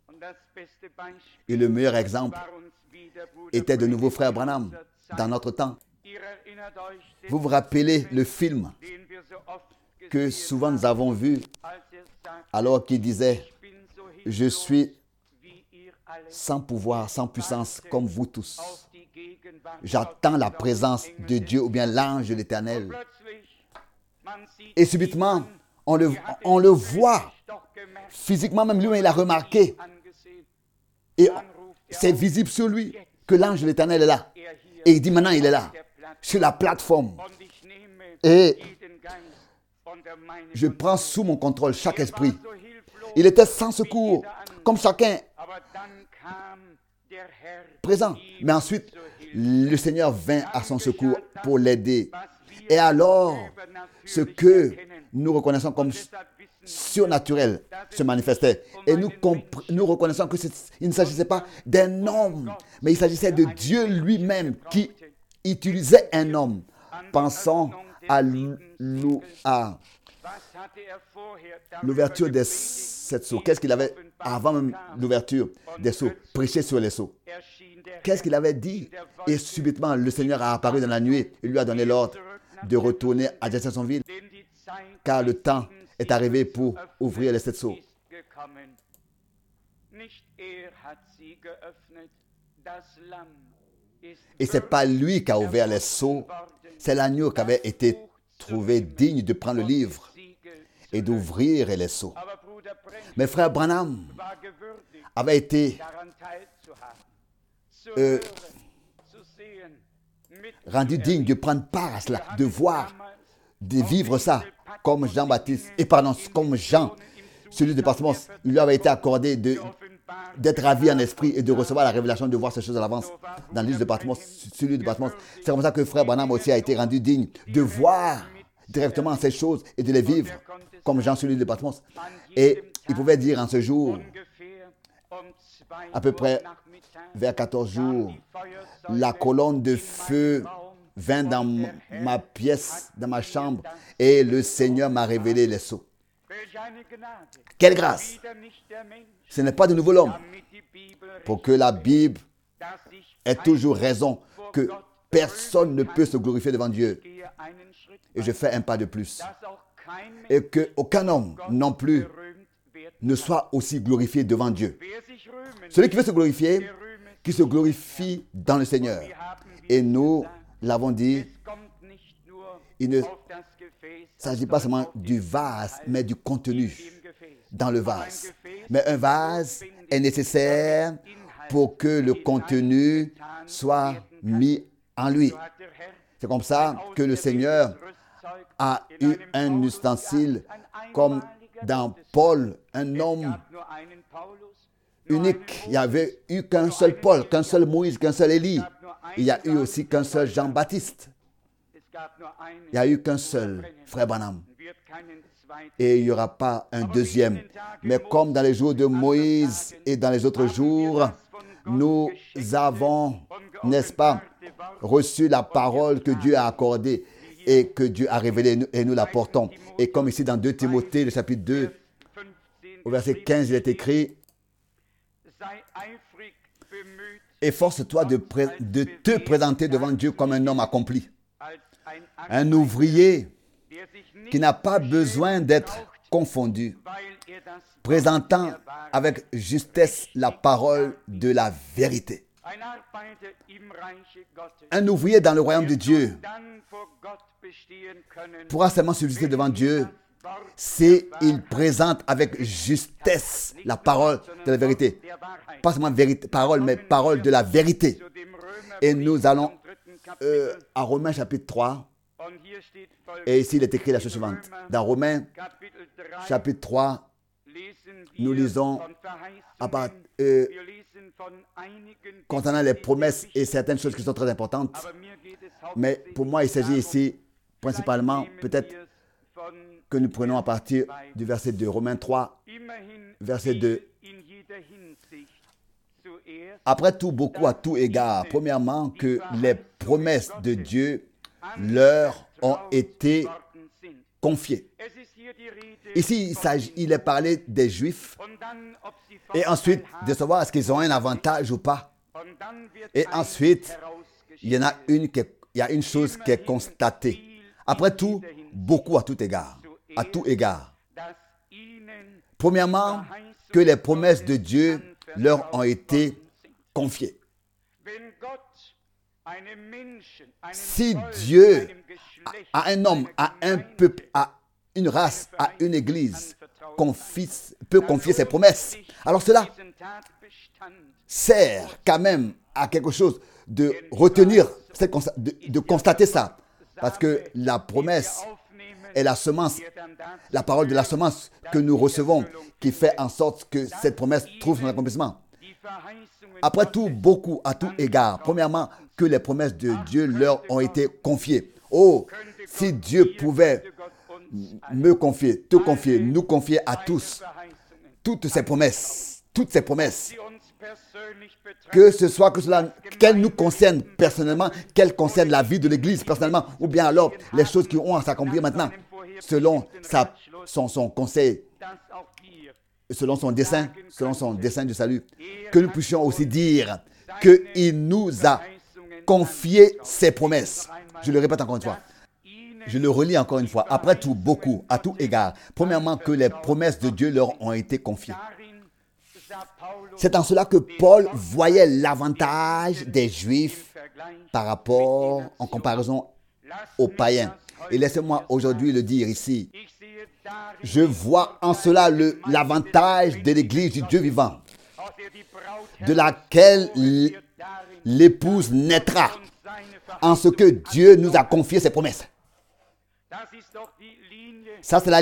Et le meilleur exemple était de nouveau frère Branham dans notre temps. Vous vous rappelez le film que souvent nous avons vu alors qu'il disait « Je suis sans pouvoir, sans puissance comme vous tous. J'attends la présence de Dieu ou bien l'ange de l'Éternel. » Et subitement, on le voit physiquement, même lui, il a remarqué. Et c'est visible sur lui que l'ange de l'Éternel est là. Et il dit maintenant, il est là, sur la plateforme. Et je prends sous mon contrôle chaque esprit. Il était sans secours, comme chacun présent. Mais ensuite, le Seigneur vint à son secours pour l'aider. Et alors, ce que nous reconnaissons comme surnaturel se manifestait. Et nous reconnaissons qu'il ne s'agissait pas d'un homme, mais il s'agissait de Dieu lui-même qui utilisait un homme. Pensons à l'ouverture des 7 sceaux. Qu'est-ce qu'il avait avant même l'ouverture des sceaux? Prêcher sur les sceaux. Qu'est-ce qu'il avait dit? Et subitement, le Seigneur a apparu dans la nuit. Il lui a donné l'ordre de retourner à Jeffersonville, car le temps est arrivé pour ouvrir les 7 sceaux. Et ce n'est pas lui qui a ouvert les sceaux, c'est l'agneau qui avait été trouvé digne de prendre le livre et d'ouvrir les sceaux. Mais frère Branham avait été rendu digne de prendre part à cela, de voir, de vivre ça, comme Jean-Baptiste, comme Jean, celui de Patmos. Il lui avait été accordé d'être ravi en esprit et de recevoir la révélation de voir ces choses à l'avance dans l'île de Patmos, celui de Patmos. C'est comme ça que frère Branham aussi a été rendu digne de voir directement ces choses et de les vivre comme Jean, celui de Patmos. Et il pouvait dire en ce jour, à peu près vers 14 jours, la colonne de feu vint dans ma pièce, dans ma chambre, et le Seigneur m'a révélé les sceaux. Quelle grâce! Ce n'est pas de nouveau l'homme. Pour que la Bible ait toujours raison, que personne ne peut se glorifier devant Dieu. Et je fais un pas de plus. Et qu'aucun homme non plus ne soit aussi glorifié devant Dieu. Celui qui veut se glorifier, qui se glorifie dans le Seigneur. Et nous l'avons dit, il ne s'agit pas seulement du vase, mais du contenu dans le vase. Mais un vase est nécessaire pour que le contenu soit mis en lui. C'est comme ça que le Seigneur a eu un ustensile comme dans Paul, un homme unique. Il n'y avait eu qu'un seul Paul, qu'un seul Moïse, qu'un seul Élie. Il n'y a eu aussi qu'un seul Jean-Baptiste. Il n'y a eu qu'un seul frère Branham. Et il n'y aura pas un deuxième. Mais comme dans les jours de Moïse et dans les autres jours, nous avons, n'est-ce pas, reçu la parole que Dieu a accordée et que Dieu a révélée et nous la portons. Et comme ici dans 2 Timothée, le chapitre 2, au verset 15, il est écrit: efforce-toi de te présenter devant Dieu comme un homme accompli, un ouvrier qui n'a pas besoin d'être confondu, présentant avec justesse la parole de la vérité. Un ouvrier dans le royaume de Dieu pourra seulement subsister devant Dieu si il présente avec justesse la parole de la vérité. Pas seulement parole, mais parole de la vérité. Et nous allons à Romains chapitre 3. Et ici, il est écrit la chose suivante. Dans Romains chapitre 3, nous lisons concernant les promesses et certaines choses qui sont très importantes. Mais pour moi, il s'agit ici principalement, peut-être que nous prenons à partir du verset 2, Romains 3, verset 2. Après tout, beaucoup à tout égard. Premièrement, que les promesses de Dieu leur ont été confiées. Ici, il est parlé des Juifs et ensuite de savoir est-ce qu'ils ont un avantage ou pas. Et ensuite, il y a une chose qui est constatée. Après tout, beaucoup à tout égard. À tout égard. Premièrement, que les promesses de Dieu leur ont été confiées. Si Dieu à un homme, à un peuple, à une race, à une église, peut confier ses promesses, alors cela sert quand même à quelque chose de retenir, de constater ça. Parce que la promesse est la semence, la parole de la semence que nous recevons, qui fait en sorte que cette promesse trouve son accomplissement. Après tout, beaucoup à tout égard. Premièrement, que les promesses de Dieu leur ont été confiées. Oh, si Dieu pouvait me confier, te confier, nous confier à tous, toutes ces promesses, que ce soit que cela, qu'elles nous concernent personnellement, qu'elles concernent la vie de l'Église personnellement, ou bien alors les choses qui ont à s'accomplir maintenant. selon son conseil, selon son dessein du salut, que nous puissions aussi dire qu'il nous a confié ses promesses. Je le répète encore une fois. Je le relis encore une fois. Après tout, beaucoup, à tout égard. Premièrement, que les promesses de Dieu leur ont été confiées. C'est en cela que Paul voyait l'avantage des Juifs en comparaison aux païens. Et laissez-moi aujourd'hui le dire ici. Je vois en cela l'avantage de l'Église du Dieu vivant, de laquelle l'épouse naîtra, en ce que Dieu nous a confié ses promesses. Ça, c'est la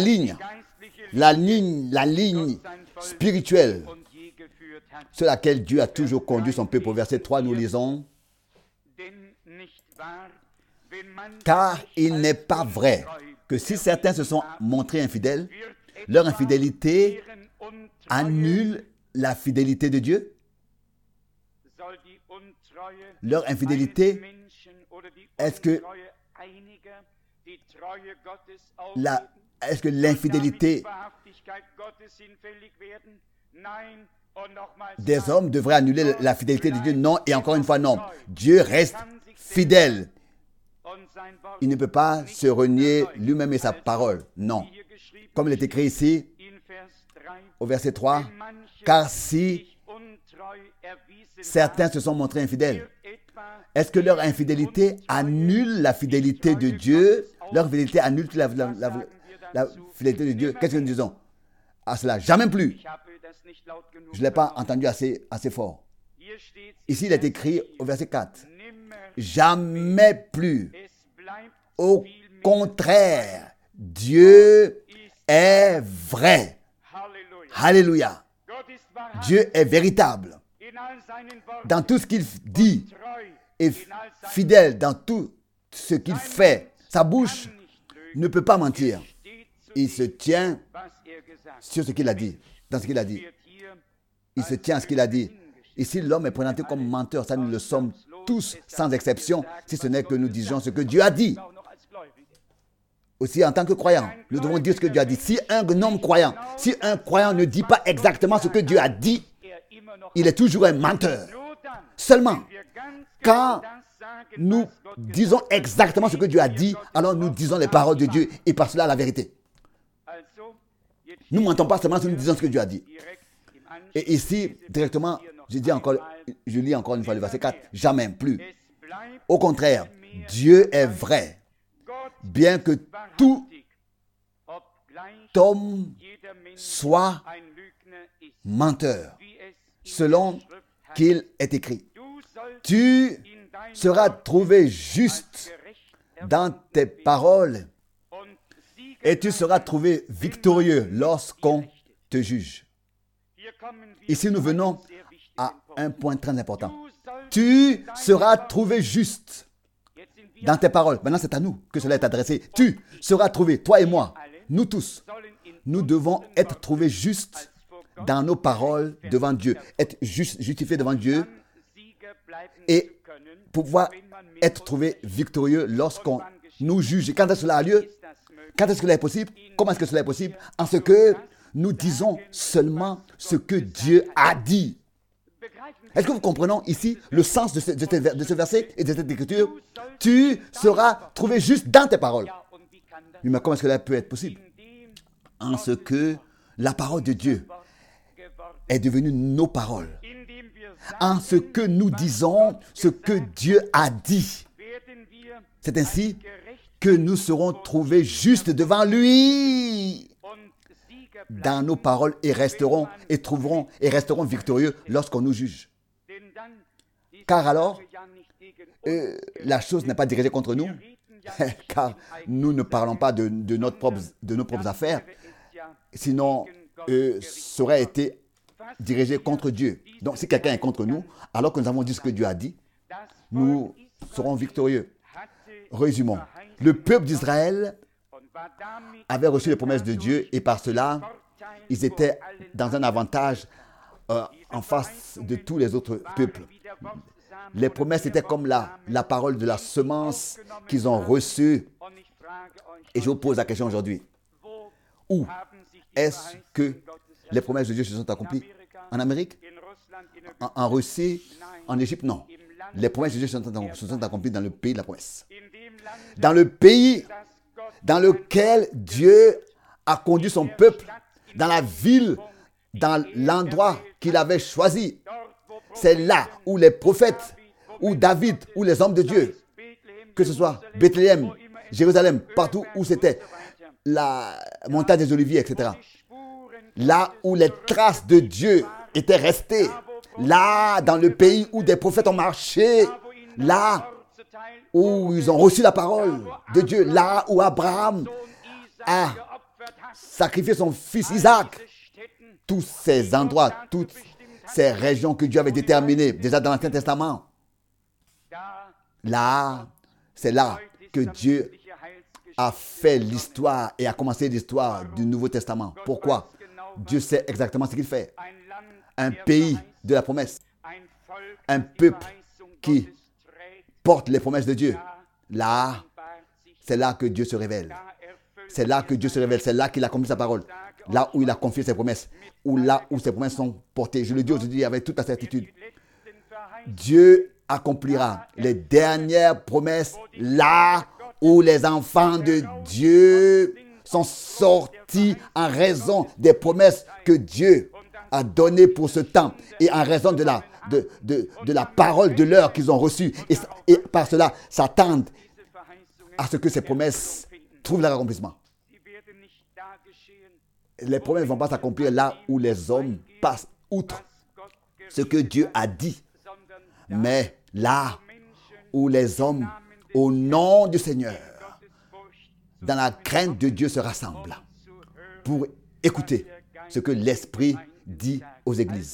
ligne spirituelle sur laquelle Dieu a toujours conduit son peuple. Au verset 3, nous lisons: car il n'est pas vrai que si certains se sont montrés infidèles, leur infidélité annule la fidélité de Dieu. Leur infidélité, est-ce que l'infidélité des hommes devrait annuler la fidélité de Dieu? Non, et encore une fois, non. Dieu reste fidèle. Il ne peut pas se renier lui-même et sa parole. Non. Comme il est écrit ici, au verset 3, car si certains se sont montrés infidèles, est-ce que leur infidélité annule la fidélité de Dieu? Leur fidélité annule la fidélité de Dieu. Qu'est-ce que nous disons à cela? Jamais plus. Je ne l'ai pas entendu assez fort. Ici, il est écrit au verset 4. Jamais plus. Au contraire, Dieu est vrai. Alléluia. Dieu est véritable. Dans tout ce qu'il dit, est fidèle dans tout ce qu'il fait. Sa bouche ne peut pas mentir. Il se tient sur ce qu'il a dit, dans ce qu'il a dit. Il se tient à ce qu'il a dit. Ici, l'homme est présenté comme menteur. Ça, nous le sommes tous, sans exception, si ce n'est que nous disions ce que Dieu a dit. Aussi, en tant que croyant, nous devons dire ce que Dieu a dit. Si un homme croyant, si un croyant ne dit pas exactement ce que Dieu a dit, il est toujours un menteur. Seulement, quand nous disons exactement ce que Dieu a dit, alors nous disons les paroles de Dieu et par cela la vérité. Nous ne mentons pas seulement si nous disons ce que Dieu a dit. Et ici, directement, je lis encore une fois le verset 4. Jamais plus. Au contraire, Dieu est vrai. Bien que tout homme soit menteur, selon qu'il est écrit. Tu seras trouvé juste dans tes paroles et tu seras trouvé victorieux lorsqu'on te juge. Ici, nous venons à un point très important. Tu seras trouvé juste dans tes paroles. Maintenant, c'est à nous que cela est adressé. Tu seras trouvé, toi et moi, nous tous. Nous devons être trouvés justes dans nos paroles devant Dieu. Être justifiés devant Dieu et pouvoir être trouvés victorieux lorsqu'on nous juge. Quand est-ce que cela a lieu? Quand est-ce que cela est possible? Comment est-ce que cela est possible? En ce que nous disons seulement ce que Dieu a dit. Est-ce que vous comprenez ici le sens de ce verset et de cette écriture? Tu seras trouvé juste dans tes paroles. Mais comment est-ce que cela peut être possible? En ce que la parole de Dieu est devenue nos paroles. En ce que nous disons, ce que Dieu a dit. C'est ainsi que nous serons trouvés justes devant lui dans nos paroles et resterons victorieux lorsqu'on nous juge. Car alors, la chose n'est pas dirigée contre nous, car nous ne parlons pas de nos propres affaires, sinon ça aurait été dirigé contre Dieu. Donc si quelqu'un est contre nous, alors que nous avons dit ce que Dieu a dit, nous serons victorieux. Résumons. Le peuple d'Israël avait reçu les promesses de Dieu et par cela, ils étaient dans un avantage en face de tous les autres peuples. Les promesses étaient comme la parole de la semence qu'ils ont reçue Et je vous pose la question aujourd'hui. Où est-ce que les promesses de Dieu se sont accomplies? En Amérique? En Russie? En Égypte? Non. Les promesses de Dieu se sont accomplies dans le pays de la promesse. Dans le pays dans lequel Dieu a conduit son peuple, dans la ville, dans l'endroit qu'il avait choisi. C'est là où les prophètes, où David, où les hommes de Dieu, que ce soit Bethléem, Jérusalem, partout où c'était, la montagne des Oliviers, etc. Là où les traces de Dieu étaient restées, là dans le pays où des prophètes ont marché, là où ils ont reçu la parole de Dieu, là où Abraham a sacrifié son fils Isaac. Tous ces endroits, toutes ces régions que Dieu avait déterminées déjà dans l'Ancien Testament. Là, c'est là que Dieu a fait l'histoire et a commencé l'histoire du Nouveau Testament. Pourquoi? Dieu sait exactement ce qu'il fait. Un pays de la promesse. Un peuple qui porte les promesses de Dieu. Là, c'est là que Dieu se révèle. C'est là que Dieu se révèle. C'est là qu'il a accompli sa parole. Là où il a confié ses promesses. Ou là où ses promesses sont portées. Je le dis aujourd'hui avec toute la certitude. Dieu accomplira les dernières promesses là où les enfants de Dieu sont sortis en raison des promesses que Dieu a données pour ce temps et en raison de la parole de l'heure qu'ils ont reçue. Et par cela, s'attendent à ce que ces promesses trouvent leur accomplissement. Les promesses ne vont pas s'accomplir là où les hommes passent outre ce que Dieu a dit, mais là où les hommes, au nom du Seigneur, dans la crainte de Dieu, se rassemblent pour écouter ce que l'Esprit dit aux églises.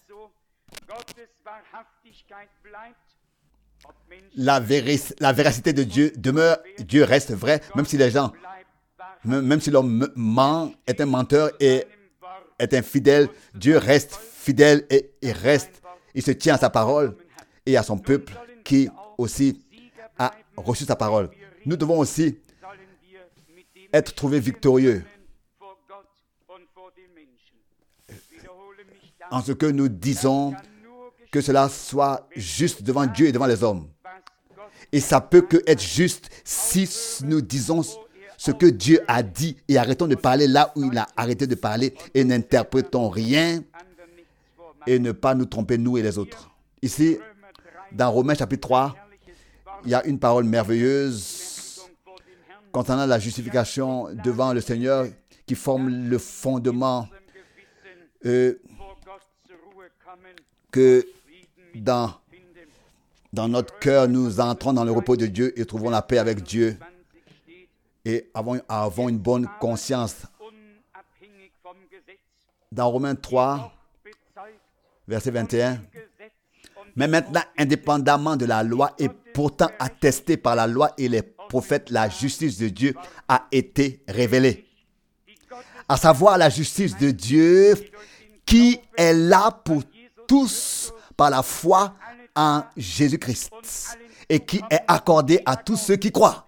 La véracité de Dieu demeure, Dieu reste vrai, même si les gens, même si l'homme ment, est un menteur et est infidèle, Dieu reste fidèle et il se tient à sa parole et à son peuple qui aussi a reçu sa parole. Nous devons aussi être trouvés victorieux en ce que nous disons, que cela soit juste devant Dieu et devant les hommes. Et ça peut que être juste si nous disons ce que Dieu a dit et arrêtons de parler là où il a arrêté de parler et n'interprétons rien et ne pas nous tromper nous et les autres. Ici, dans Romains chapitre 3, il y a une parole merveilleuse concernant la justification devant le Seigneur qui forme le fondement que dans notre cœur, nous entrons dans le repos de Dieu et trouvons la paix avec Dieu et avons une bonne conscience. Dans Romains 3, verset 21, mais maintenant, indépendamment de la loi et pourtant attesté par la loi et les prophètes, la justice de Dieu a été révélée. À savoir la justice de Dieu qui est là pour tous par la foi en Jésus-Christ et qui est accordée à tous ceux qui croient.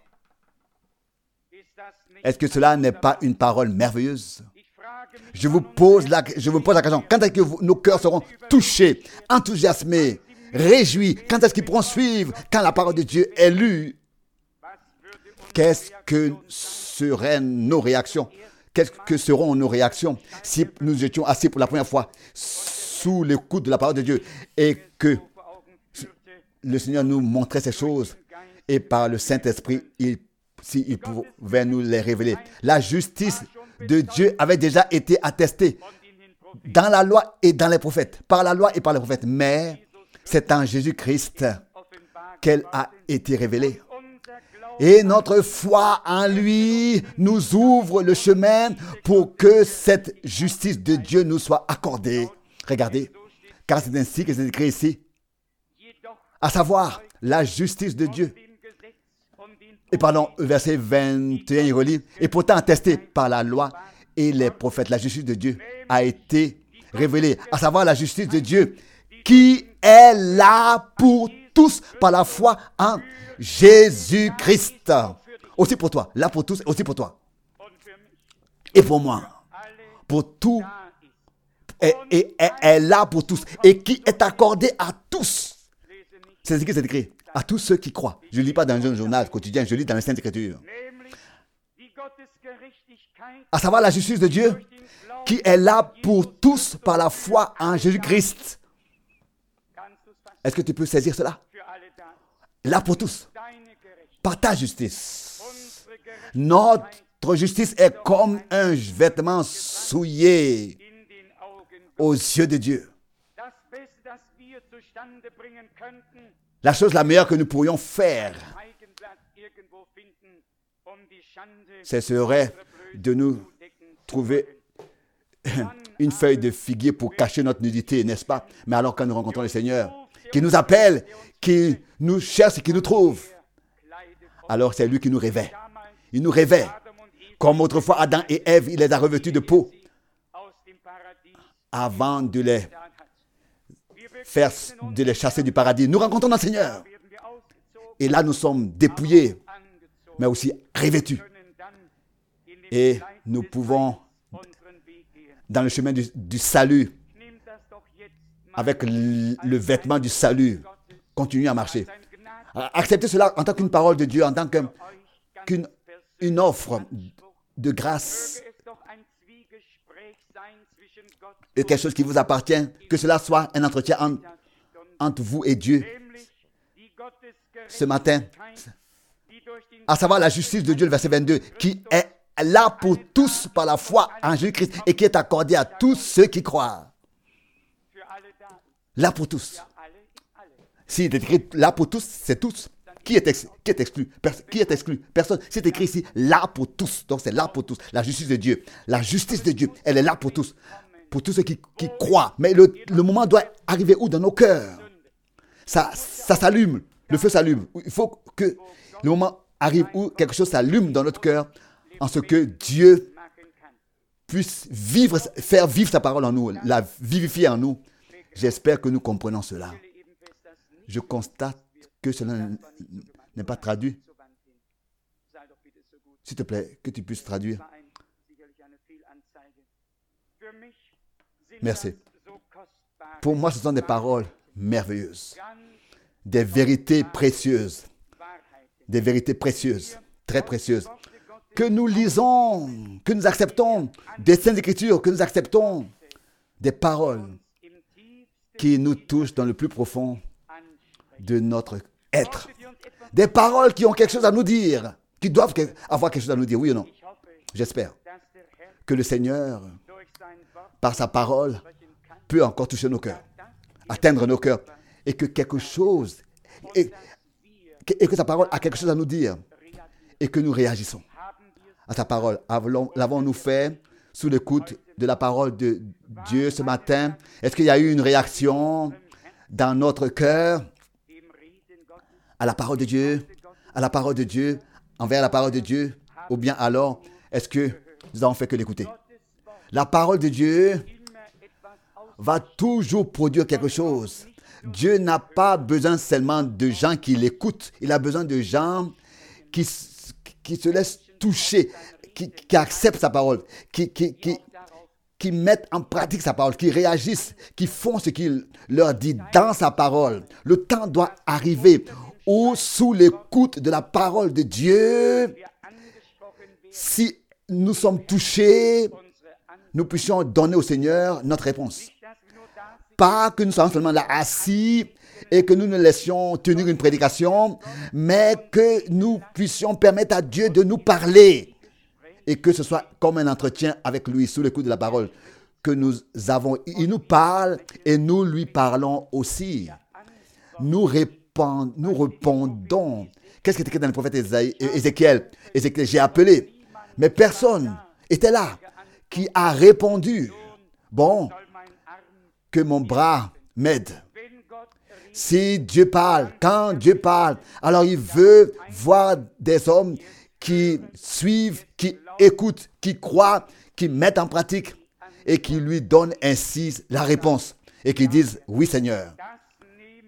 Est-ce que cela n'est pas une parole merveilleuse? Je vous pose la question. Quand est-ce que nos cœurs seront touchés, enthousiasmés, réjouis? Quand est-ce qu'ils pourront suivre quand la parole de Dieu est lue? Qu'est-ce que seraient nos réactions? Qu'est-ce que seront nos réactions si nous étions assis pour la première fois sous l'écoute de la parole de Dieu et que le Seigneur nous montrait ces choses et par le Saint-Esprit, s'il pouvait nous les révéler. La justice de Dieu avait déjà été attestée dans la loi et dans les prophètes, par la loi et par les prophètes, mais c'est en Jésus-Christ qu'elle a été révélée. Et notre foi en lui nous ouvre le chemin pour que cette justice de Dieu nous soit accordée. Regardez, car c'est ainsi que c'est écrit ici, à savoir la justice de Dieu. Et pardon, verset 21, il relit, et pourtant attesté par la loi et les prophètes, la justice de Dieu a été révélée, à savoir la justice de Dieu qui est là pour tous par la foi en Jésus-Christ. aussi pour toi. Là pour tous, aussi pour toi. Et pour moi. Pour tout. Est là pour tous. Et qui est accordé à tous. C'est écrit. À tous ceux qui croient. Je ne lis pas dans un journal quotidien, je lis dans les Saintes Écritures. À savoir la justice de Dieu qui est là pour tous par la foi en Jésus-Christ. Est-ce que tu peux saisir cela? Là pour tous. Par ta justice. Notre justice est comme un vêtement souillé aux yeux de Dieu. La chose la meilleure que nous pourrions faire, ce serait de nous trouver une feuille de figuier pour cacher notre nudité, n'est-ce pas? Mais alors quand nous rencontrons le Seigneur, qui nous appelle, qui nous cherche et qui nous trouve, alors c'est lui qui nous revêt. Il nous revêt. Comme autrefois Adam et Ève, il les a revêtus de peau avant de les chasser du paradis. Nous rencontrons notre Seigneur. Et là, nous sommes dépouillés, mais aussi revêtus. Et nous pouvons, dans le chemin du salut, avec le vêtement du salut, continuer à marcher. Acceptez cela en tant qu'une parole de Dieu, en tant qu'une offre de grâce. Et quelque chose qui vous appartient, que cela soit un entretien entre vous et Dieu. Ce matin, à savoir la justice de Dieu, le verset 22, qui est là pour tous par la foi en Jésus-Christ et qui est accordée à tous ceux qui croient. Là pour tous. S'il est écrit là pour tous, c'est tous. Qui est exclu? Qui est exclu? Personne. C'est écrit ici là pour tous. Donc c'est là pour tous. La justice de Dieu. La justice de Dieu, elle est là pour tous. Pour tous ceux qui croient. Mais le moment doit arriver où? Dans nos cœurs. Ça s'allume. Le feu s'allume. Il faut que le moment arrive où quelque chose s'allume dans notre cœur en ce que Dieu puisse faire vivre sa parole en nous, la vivifier en nous. J'espère que nous comprenons cela. Je constate que cela n'est pas traduit. S'il te plaît, que tu puisses traduire. Merci. Pour moi, ce sont des paroles merveilleuses. Des vérités précieuses. Des vérités précieuses. Très précieuses. Que nous lisons, que nous acceptons. Des Saintes Écritures, que nous acceptons. Des paroles qui nous touchent dans le plus profond de notre être. Des paroles qui ont quelque chose à nous dire, qui doivent avoir quelque chose à nous dire, oui ou non? J'espère que le Seigneur, par sa parole, peut encore toucher nos cœurs, atteindre nos cœurs, et que quelque chose, et que sa parole a quelque chose à nous dire, et que nous réagissons à sa parole. L'avons-nous fait sous l'écoute de la parole de Dieu ce matin? Est-ce qu'il y a eu une réaction dans notre cœur à la parole de Dieu, envers la parole de Dieu, ou bien alors, est-ce que nous avons fait que l'écouter? La parole de Dieu va toujours produire quelque chose. Dieu n'a pas besoin seulement de gens qui l'écoutent, il a besoin de gens qui se laissent toucher, qui acceptent sa parole, qui mettent en pratique sa parole, qui réagissent, qui font ce qu'il leur dit dans sa parole. Le temps doit arriver où, sous l'écoute de la parole de Dieu, si nous sommes touchés, nous puissions donner au Seigneur notre réponse. Pas que nous soyons seulement là assis et que nous nous laissions tenir une prédication, mais que nous puissions permettre à Dieu de nous parler et que ce soit comme un entretien avec lui sous l'écoute de la parole que nous avons. Il nous parle et nous lui parlons aussi. Nous répondons. Qu'est-ce qui est écrit dans le prophète Ézéchiel? J'ai appelé, mais personne n'était là qui a répondu. Bon, que mon bras m'aide. Si Dieu parle, quand Dieu parle, alors il veut voir des hommes qui suivent, qui écoutent, qui croient, qui mettent en pratique et qui lui donnent ainsi la réponse et qui disent « Oui Seigneur ».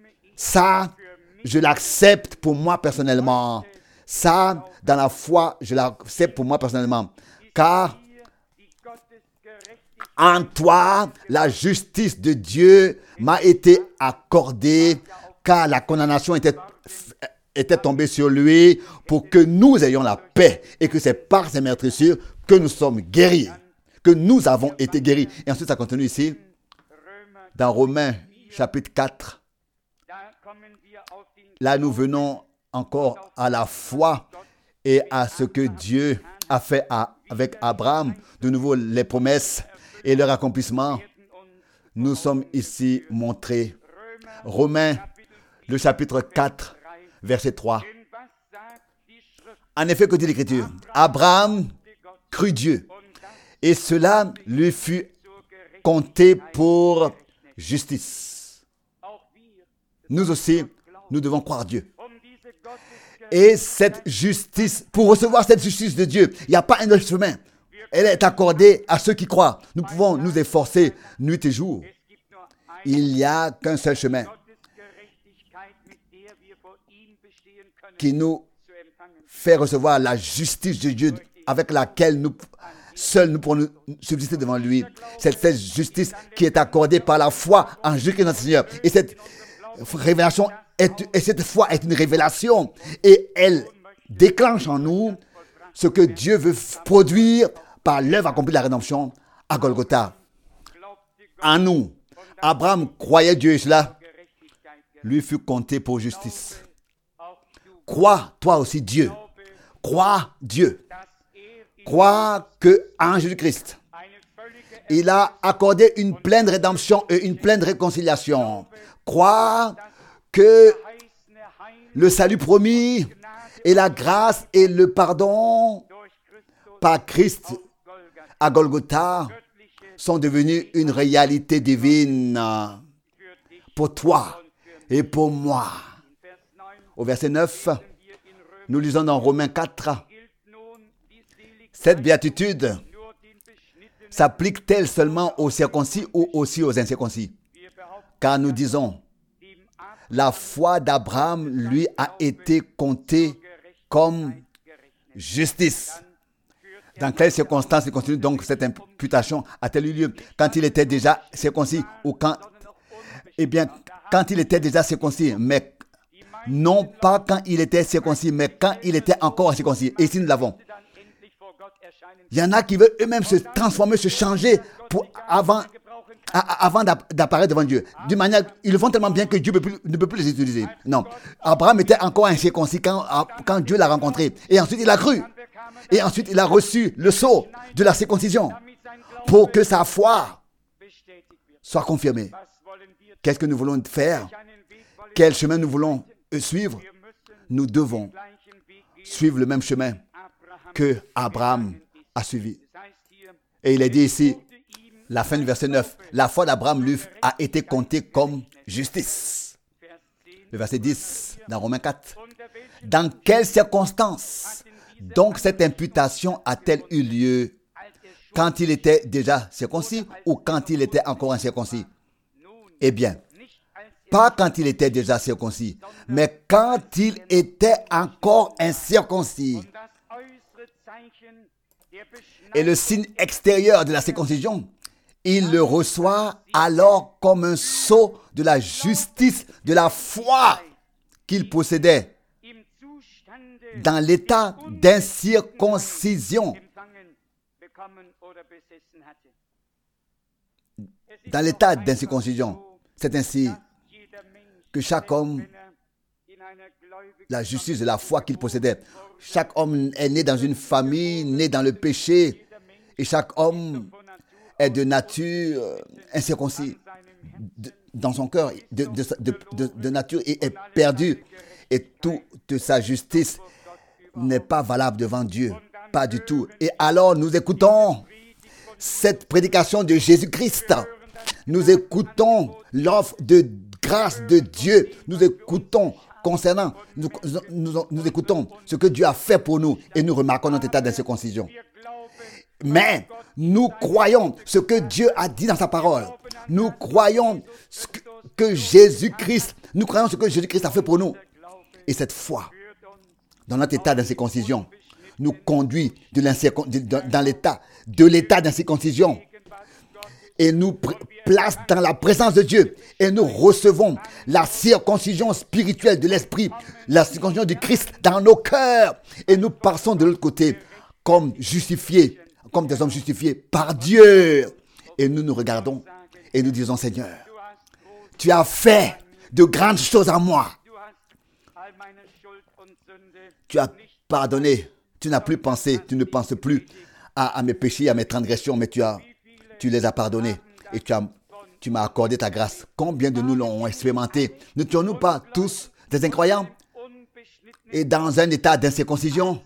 Ça, je l'accepte pour moi personnellement. Ça, dans la foi, je la sais pour moi personnellement. Car en toi, la justice de Dieu m'a été accordée, car la condamnation était tombée sur lui pour que nous ayons la paix et que c'est par ces meurtrissures que nous sommes guéris, que nous avons été guéris. Et ensuite, ça continue ici, dans Romains chapitre 4. Là, nous venons encore à la foi et à ce que Dieu a fait avec Abraham, de nouveau les promesses et leur accomplissement. Nous sommes ici montrés. Romains, le chapitre 4, verset 3. En effet, que dit l'Écriture? Abraham crut Dieu, et cela lui fut compté pour justice. Nous aussi, nous devons croire Dieu. Et cette justice, pour recevoir cette justice de Dieu, il n'y a pas un autre chemin. Elle est accordée à ceux qui croient. Nous pouvons nous efforcer nuit et jour. Il n'y a qu'un seul chemin qui nous fait recevoir la justice de Dieu avec laquelle seuls nous pourrons nous subsister devant lui. C'est cette justice qui est accordée par la foi en Jésus-Christ notre Seigneur. Et cette révélation et cette foi est une révélation et elle déclenche en nous ce que Dieu veut produire par l'œuvre accomplie de la rédemption à Golgotha. En nous, Abraham croyait Dieu et cela lui fut compté pour justice. Crois toi aussi Dieu. Crois Dieu. Crois que en Jésus-Christ, il a accordé une pleine rédemption et une pleine réconciliation. Crois que le salut promis et la grâce et le pardon par Christ à Golgotha sont devenus une réalité divine pour toi et pour moi. Au verset 9, nous lisons dans Romains 4, cette béatitude s'applique-t-elle seulement aux circoncis ou aussi aux incirconcis? Car nous disons, la foi d'Abraham lui a été comptée comme justice. Dans quelles circonstances il continue donc cette imputation a-t-elle eu lieu? Quand il était déjà circoncis ou quand... Eh bien, quand il était déjà circoncis, mais non pas quand il était circoncis, mais quand il était encore circoncis. Et ici nous l'avons. Il y en a qui veulent eux-mêmes se transformer, se changer avant d'apparaître devant Dieu. D'une manière, ils le font tellement bien que Dieu ne peut plus les utiliser. Non. Abraham était encore incirconcis quand Dieu l'a rencontré. Et ensuite, il a cru. Et ensuite, il a reçu le sceau de la circoncision pour que sa foi soit confirmée. Qu'est-ce que nous voulons faire? Quel chemin nous voulons suivre? Nous devons suivre le même chemin que Abraham a suivi. Et il est dit ici, la fin du verset 9, la foi d'Abraham lui a été comptée comme justice. Le verset 10, dans Romains 4. Dans quelles circonstances donc cette imputation a-t-elle eu lieu? Quand il était déjà circoncis ou quand il était encore incirconcis? Eh bien, pas quand il était déjà circoncis, mais quand il était encore incirconcis. Et le signe extérieur de la circoncision, il le reçoit alors comme un sceau de la justice, de la foi qu'il possédait dans l'état d'incirconcision. Dans l'état d'incirconcision, c'est ainsi que chaque homme, la justice de la foi qu'il possédait, chaque homme est né dans une famille, né dans le péché, et chaque homme est de nature incirconcis dans son cœur, de nature, et est perdu. Et toute sa justice n'est pas valable devant Dieu, pas du tout. Et alors nous écoutons cette prédication de Jésus-Christ. Nous écoutons l'offre de grâce de Dieu. Nous écoutons concernant, nous écoutons ce que Dieu a fait pour nous et nous remarquons notre état d'incirconcision. Mais nous croyons ce que Dieu a dit dans sa parole. Nous croyons que Jésus-Christ, nous croyons ce que Jésus-Christ a fait pour nous. Et cette foi dans notre état d'incirconcision, nous conduit dans l'état d'incirconcision et nous place dans la présence de Dieu et nous recevons la circoncision spirituelle de l'esprit, la circoncision du Christ dans nos cœurs et nous passons de l'autre côté comme justifiés, comme des hommes justifiés par Dieu et nous nous regardons et nous disons Seigneur, tu as fait de grandes choses à moi. Tu as pardonné. Tu n'as plus pensé, tu ne penses plus à mes péchés, à mes transgressions, mais tu les as pardonnés et tu m'as accordé ta grâce. Combien de nous l'ont expérimenté? Ne sommes-nous pas tous des incroyants et dans un état d'incirconcision?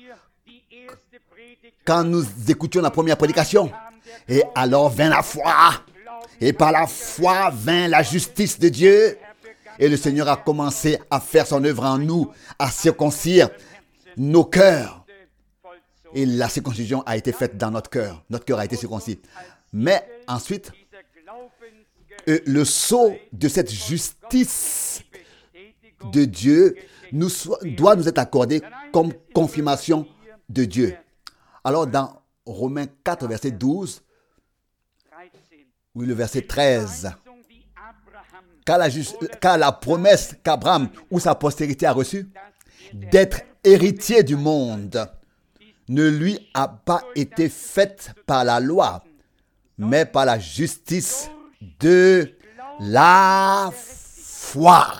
Quand nous écoutions la première prédication, et alors vint la foi, et par la foi vint la justice de Dieu, et le Seigneur a commencé à faire son œuvre en nous, à circoncire nos cœurs. Et la circoncision a été faite dans notre cœur. Notre cœur a été circoncis. Mais ensuite, le sceau de cette justice de Dieu doit nous être accordé comme confirmation de Dieu. Alors dans Romains 4, verset 12, oui, le verset 13, car la promesse qu'Abraham ou sa postérité a reçue d'être héritier du monde ne lui a pas été faite par la loi, mais par la justice de la foi.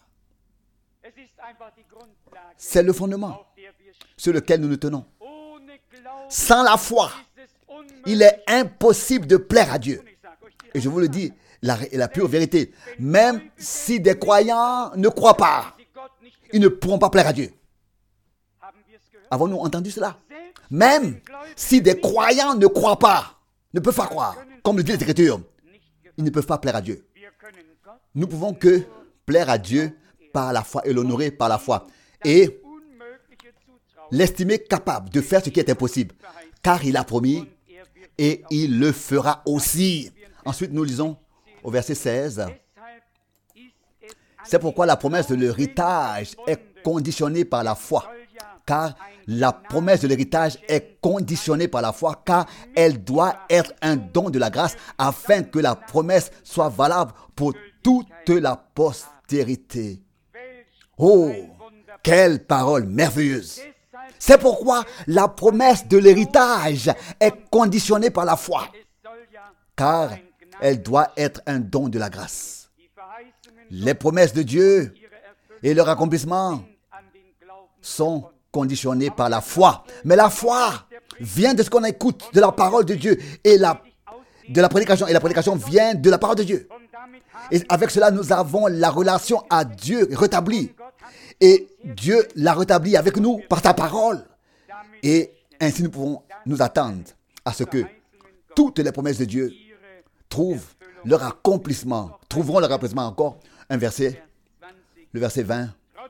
C'est le fondement sur lequel nous nous tenons. Sans la foi, il est impossible de plaire à Dieu. Et je vous le dis, la pure vérité, même si des croyants ne croient pas, ils ne pourront pas plaire à Dieu. Avons-nous entendu cela? Même si des croyants ne croient pas, ne peuvent pas croire, comme le dit l'Écriture, ils ne peuvent pas plaire à Dieu. Nous pouvons que plaire à Dieu par la foi et l'honorer par la foi. Et l'estimer capable de faire ce qui est impossible, car il a promis et il le fera aussi. Ensuite, nous lisons au verset 16. C'est pourquoi la promesse de l'héritage est conditionnée par la foi. Car la promesse de l'héritage est conditionnée par la foi, car elle doit être un don de la grâce afin que la promesse soit valable pour toute la postérité. Oh, quelle parole merveilleuse! C'est pourquoi la promesse de l'héritage est conditionnée par la foi, car elle doit être un don de la grâce. Les promesses de Dieu et leur accomplissement sont conditionnés par la foi. Mais la foi vient de ce qu'on écoute, de la parole de Dieu et de la prédication. Et la prédication vient de la parole de Dieu. Et avec cela, nous avons la relation à Dieu rétablie. Et Dieu l'a rétablie avec nous par sa parole. Et ainsi, nous pouvons nous attendre à ce que toutes les promesses de Dieu trouveront leur accomplissement encore. Un verset, le verset 20.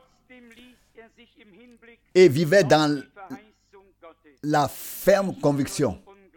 Et vivait dans la ferme conviction.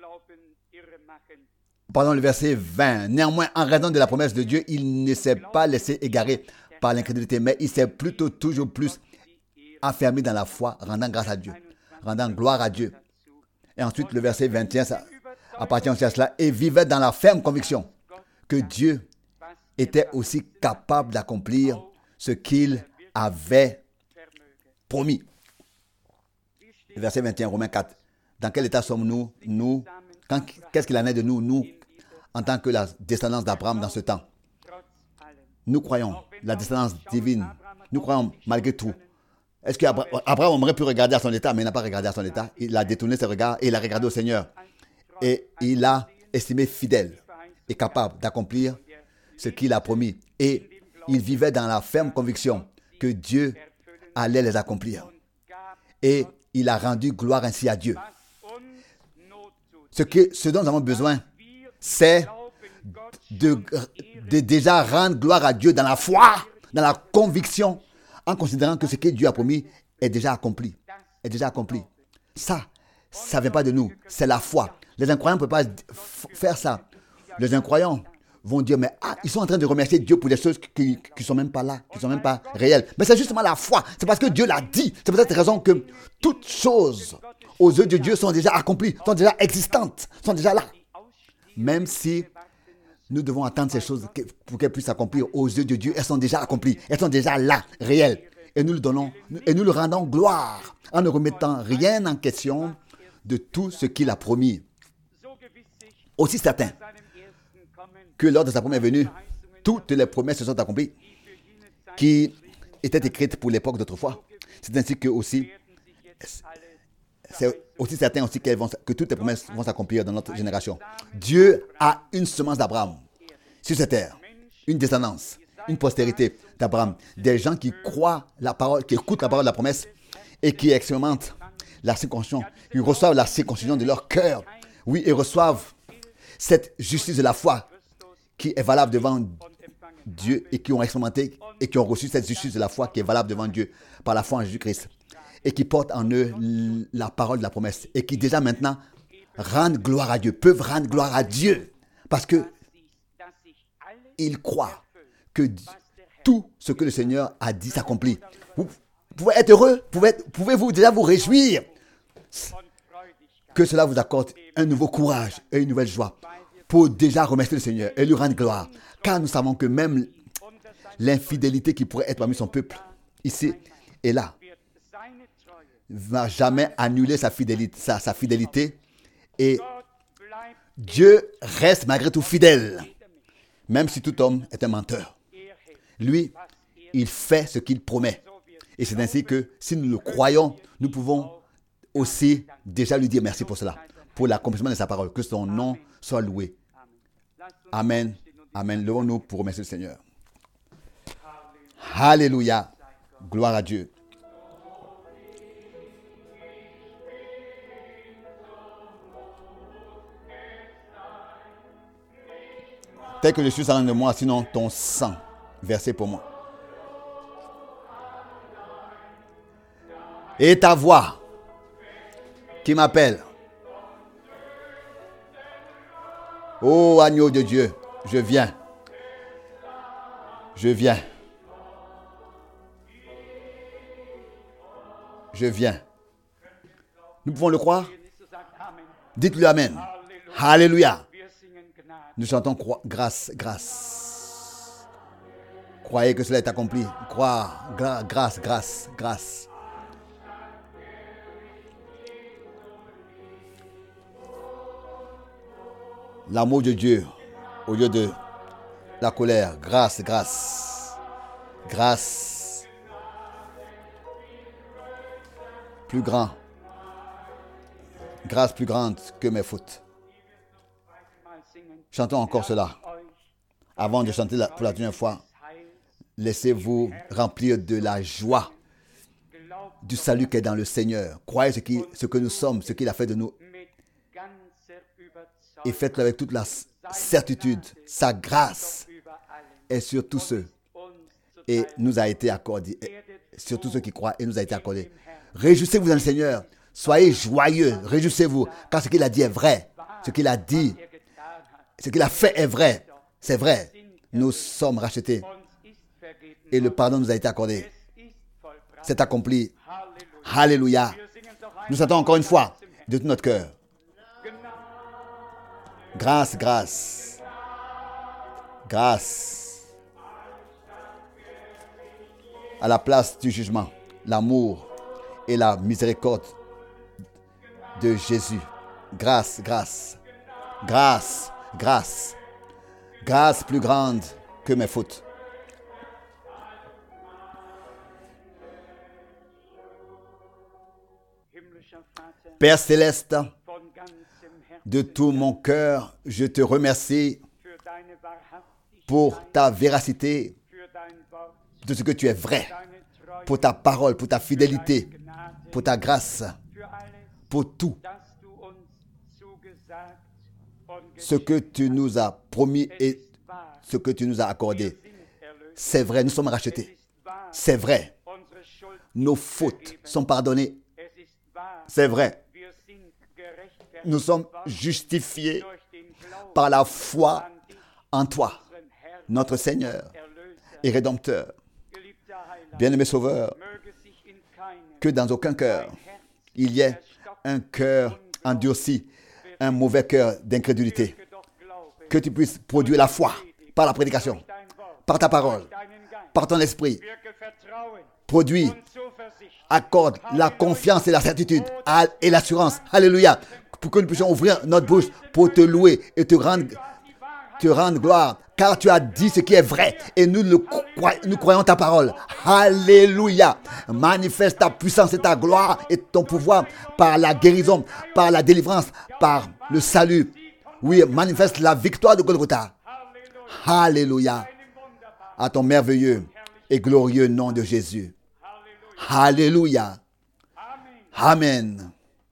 Pardon, le verset 20. Néanmoins, en raison de la promesse de Dieu, il ne s'est pas laissé égarer par l'incrédulité, mais il s'est plutôt toujours plus affermi dans la foi, rendant grâce à Dieu, rendant gloire à Dieu. Et ensuite, le verset 21, ça appartient aussi à cela. Et vivait dans la ferme conviction que Dieu était aussi capable d'accomplir ce qu'il avait promis. Verset 21, Romains 4. Dans quel état sommes-nous, qu'est-ce qu'il en est de nous, en tant que la descendance d'Abraham dans ce temps? Nous croyons la descendance divine. Nous croyons malgré tout. Est-ce qu'Abraham aurait pu regarder à son état, mais il n'a pas regardé à son état. Il a détourné ses regards et il a regardé au Seigneur. Et il a estimé fidèle et capable d'accomplir ce qu'il a promis. Et il vivait dans la ferme conviction que Dieu allait les accomplir. Et il a rendu gloire ainsi à Dieu. Ce dont nous avons besoin, c'est de déjà rendre gloire à Dieu dans la foi, dans la conviction, en considérant que ce que Dieu a promis est déjà accompli. Ça ne vient pas de nous, c'est la foi. Les incroyants ne peuvent pas faire ça. Les incroyants vont dire, mais ils sont en train de remercier Dieu pour des choses qui ne sont même pas là, qui ne sont même pas réelles. Mais c'est justement la foi. C'est parce que Dieu l'a dit. C'est pour cette raison que toutes choses aux yeux de Dieu sont déjà accomplies, sont déjà existantes, sont déjà là. Même si nous devons attendre ces choses pour qu'elles puissent s'accomplir aux yeux de Dieu, elles sont déjà accomplies, elles sont déjà là, réelles. Et nous le rendons gloire en ne remettant rien en question de tout ce qu'il a promis. Aussi certain que lors de sa première venue, toutes les promesses se sont accomplies qui étaient écrites pour l'époque d'autrefois. C'est ainsi que aussi, c'est aussi certain aussi que toutes les promesses vont s'accomplir dans notre génération. Dieu a une semence d'Abraham sur cette terre, une descendance, une postérité d'Abraham, des gens qui croient la parole, qui écoutent la parole de la promesse et qui expérimentent la circoncision, ils reçoivent la circoncision de leur cœur. Oui, ils reçoivent cette justice de la foi qui est valable devant Dieu et qui ont expérimenté et qui ont reçu cette justice de la foi qui est valable devant Dieu par la foi en Jésus-Christ et qui portent en eux la parole de la promesse et qui déjà maintenant rendent gloire à Dieu, peuvent rendre gloire à Dieu parce que ils croient que tout ce que le Seigneur a dit s'accomplit. Vous pouvez être heureux, pouvez-vous déjà vous réjouir que cela vous accorde un nouveau courage et une nouvelle joie pour déjà remercier le Seigneur et lui rendre gloire. Car nous savons que même l'infidélité qui pourrait être parmi son peuple, ici et là, ne va jamais annuler sa fidélité. Et Dieu reste malgré tout fidèle, même si tout homme est un menteur. Lui, il fait ce qu'il promet. Et c'est ainsi que si nous le croyons, nous pouvons aussi déjà lui dire merci pour cela, pour l'accomplissement de sa parole, que son nom soit loué. Amen. Amen. Levons-nous pour remercier le Seigneur. Alléluia. Gloire à Dieu. Tel que je suis en de moi, sinon ton sang versé pour moi. Et ta voix qui m'appelle. Ô agneau de Dieu, je viens. Je viens. Je viens. Nous pouvons le croire? Dites-le Amen. Alléluia. Nous chantons grâce, grâce. Croyez que cela est accompli. Croire, grâce, grâce, grâce. L'amour de Dieu au lieu de la colère. Grâce, grâce. Grâce. Plus grand. Grâce plus grande que mes fautes. Chantons encore cela. Avant de chanter pour la dernière fois, laissez-vous remplir de la joie du salut qui est dans le Seigneur. Croyez ce que nous sommes, ce qu'il a fait de nous. Et faites-le avec toute la certitude. Sa grâce est sur tous ceux et nous a été accordée. Sur tous ceux qui croient et nous a été accordé. Réjouissez-vous dans le Seigneur. Soyez joyeux. Réjouissez-vous. Car ce qu'il a dit est vrai. Ce qu'il a dit, ce qu'il a fait est vrai. C'est vrai. Nous sommes rachetés. Et le pardon nous a été accordé. C'est accompli. Alléluia. Nous chantons encore une fois de tout notre cœur. Grâce, grâce. Grâce. À la place du jugement, l'amour et la miséricorde de Jésus. Grâce, grâce. Grâce, grâce. Grâce plus grande que mes fautes. Père céleste, de tout mon cœur, je te remercie pour ta véracité, de ce que tu es vrai, pour ta parole, pour ta fidélité, pour ta grâce, pour tout ce que tu nous as promis et ce que tu nous as accordé. C'est vrai, nous sommes rachetés. C'est vrai. Nos fautes sont pardonnées. C'est vrai. Nous sommes justifiés par la foi en toi, notre Seigneur et Rédempteur. Bien-aimé Sauveur, que dans aucun cœur, il y ait un cœur endurci, un mauvais cœur d'incrédulité. Que tu puisses produire la foi par la prédication, par ta parole, par ton esprit. Produis, accorde la confiance et la certitude et l'assurance. Alléluia. Pour que nous puissions ouvrir notre bouche pour te louer et te rendre gloire. Car tu as dit ce qui est vrai et nous croyons ta parole. Alléluia. Manifeste ta puissance et ta gloire et ton pouvoir par la guérison, par la délivrance, par le salut. Oui, manifeste la victoire de Golgotha. Alléluia. À ton merveilleux et glorieux nom de Jésus. Alléluia. Amen.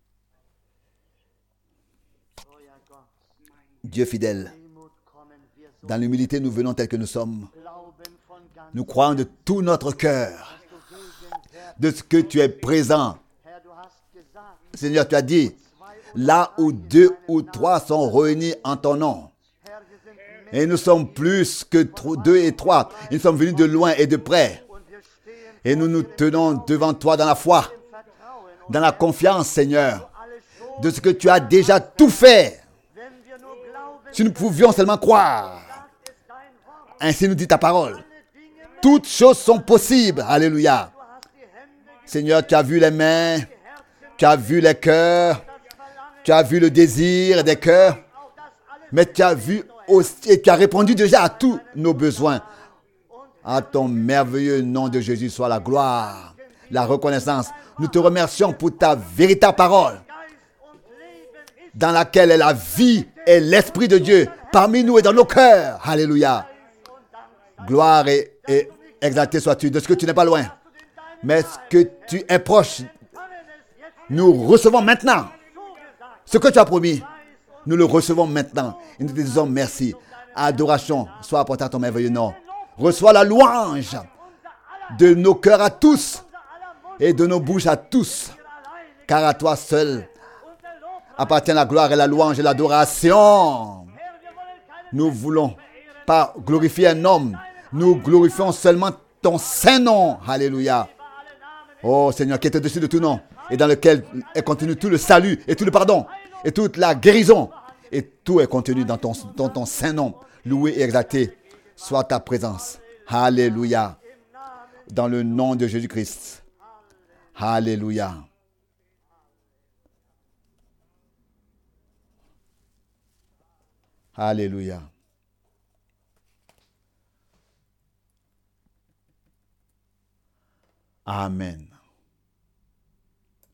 Dieu fidèle, dans l'humilité, nous venons tels que nous sommes. Nous croyons de tout notre cœur de ce que tu es présent. Seigneur, tu as dit, là où 2 ou 3 sont réunis en ton nom. Et nous sommes plus que 2 et 3. Nous sommes venus de loin et de près. Et nous nous tenons devant toi dans la foi, dans la confiance, Seigneur, de ce que tu as déjà tout fait. Si nous pouvions seulement croire. Ainsi nous dit ta parole. Toutes choses sont possibles. Alléluia. Seigneur, tu as vu les mains, tu as vu les cœurs, tu as vu le désir des cœurs, mais tu as vu aussi, et tu as répondu déjà à tous nos besoins. À ton merveilleux nom de Jésus soit la gloire, la reconnaissance. Nous te remercions pour ta véritable parole, dans laquelle est la vie et l'Esprit de Dieu, parmi nous et dans nos cœurs. Alléluia. Gloire et exalté sois-tu de ce que tu n'es pas loin, mais ce que tu es proche. Nous recevons maintenant ce que tu as promis. Nous le recevons maintenant. Et nous te disons merci. Adoration soit apportée à ton merveilleux nom. Reçois la louange de nos cœurs à tous et de nos bouches à tous. Car à toi seul appartient la gloire et la louange et l'adoration. Nous voulons pas glorifier un homme. Nous glorifions seulement ton saint nom. Alléluia. Oh Seigneur, qui est au-dessus de tout nom et dans lequel est contenu tout le salut et tout le pardon et toute la guérison. Et tout est contenu dans ton saint nom. Loué et exalté soit ta présence. Alléluia. Dans le nom de Jésus-Christ. Alléluia. Alléluia. Amen.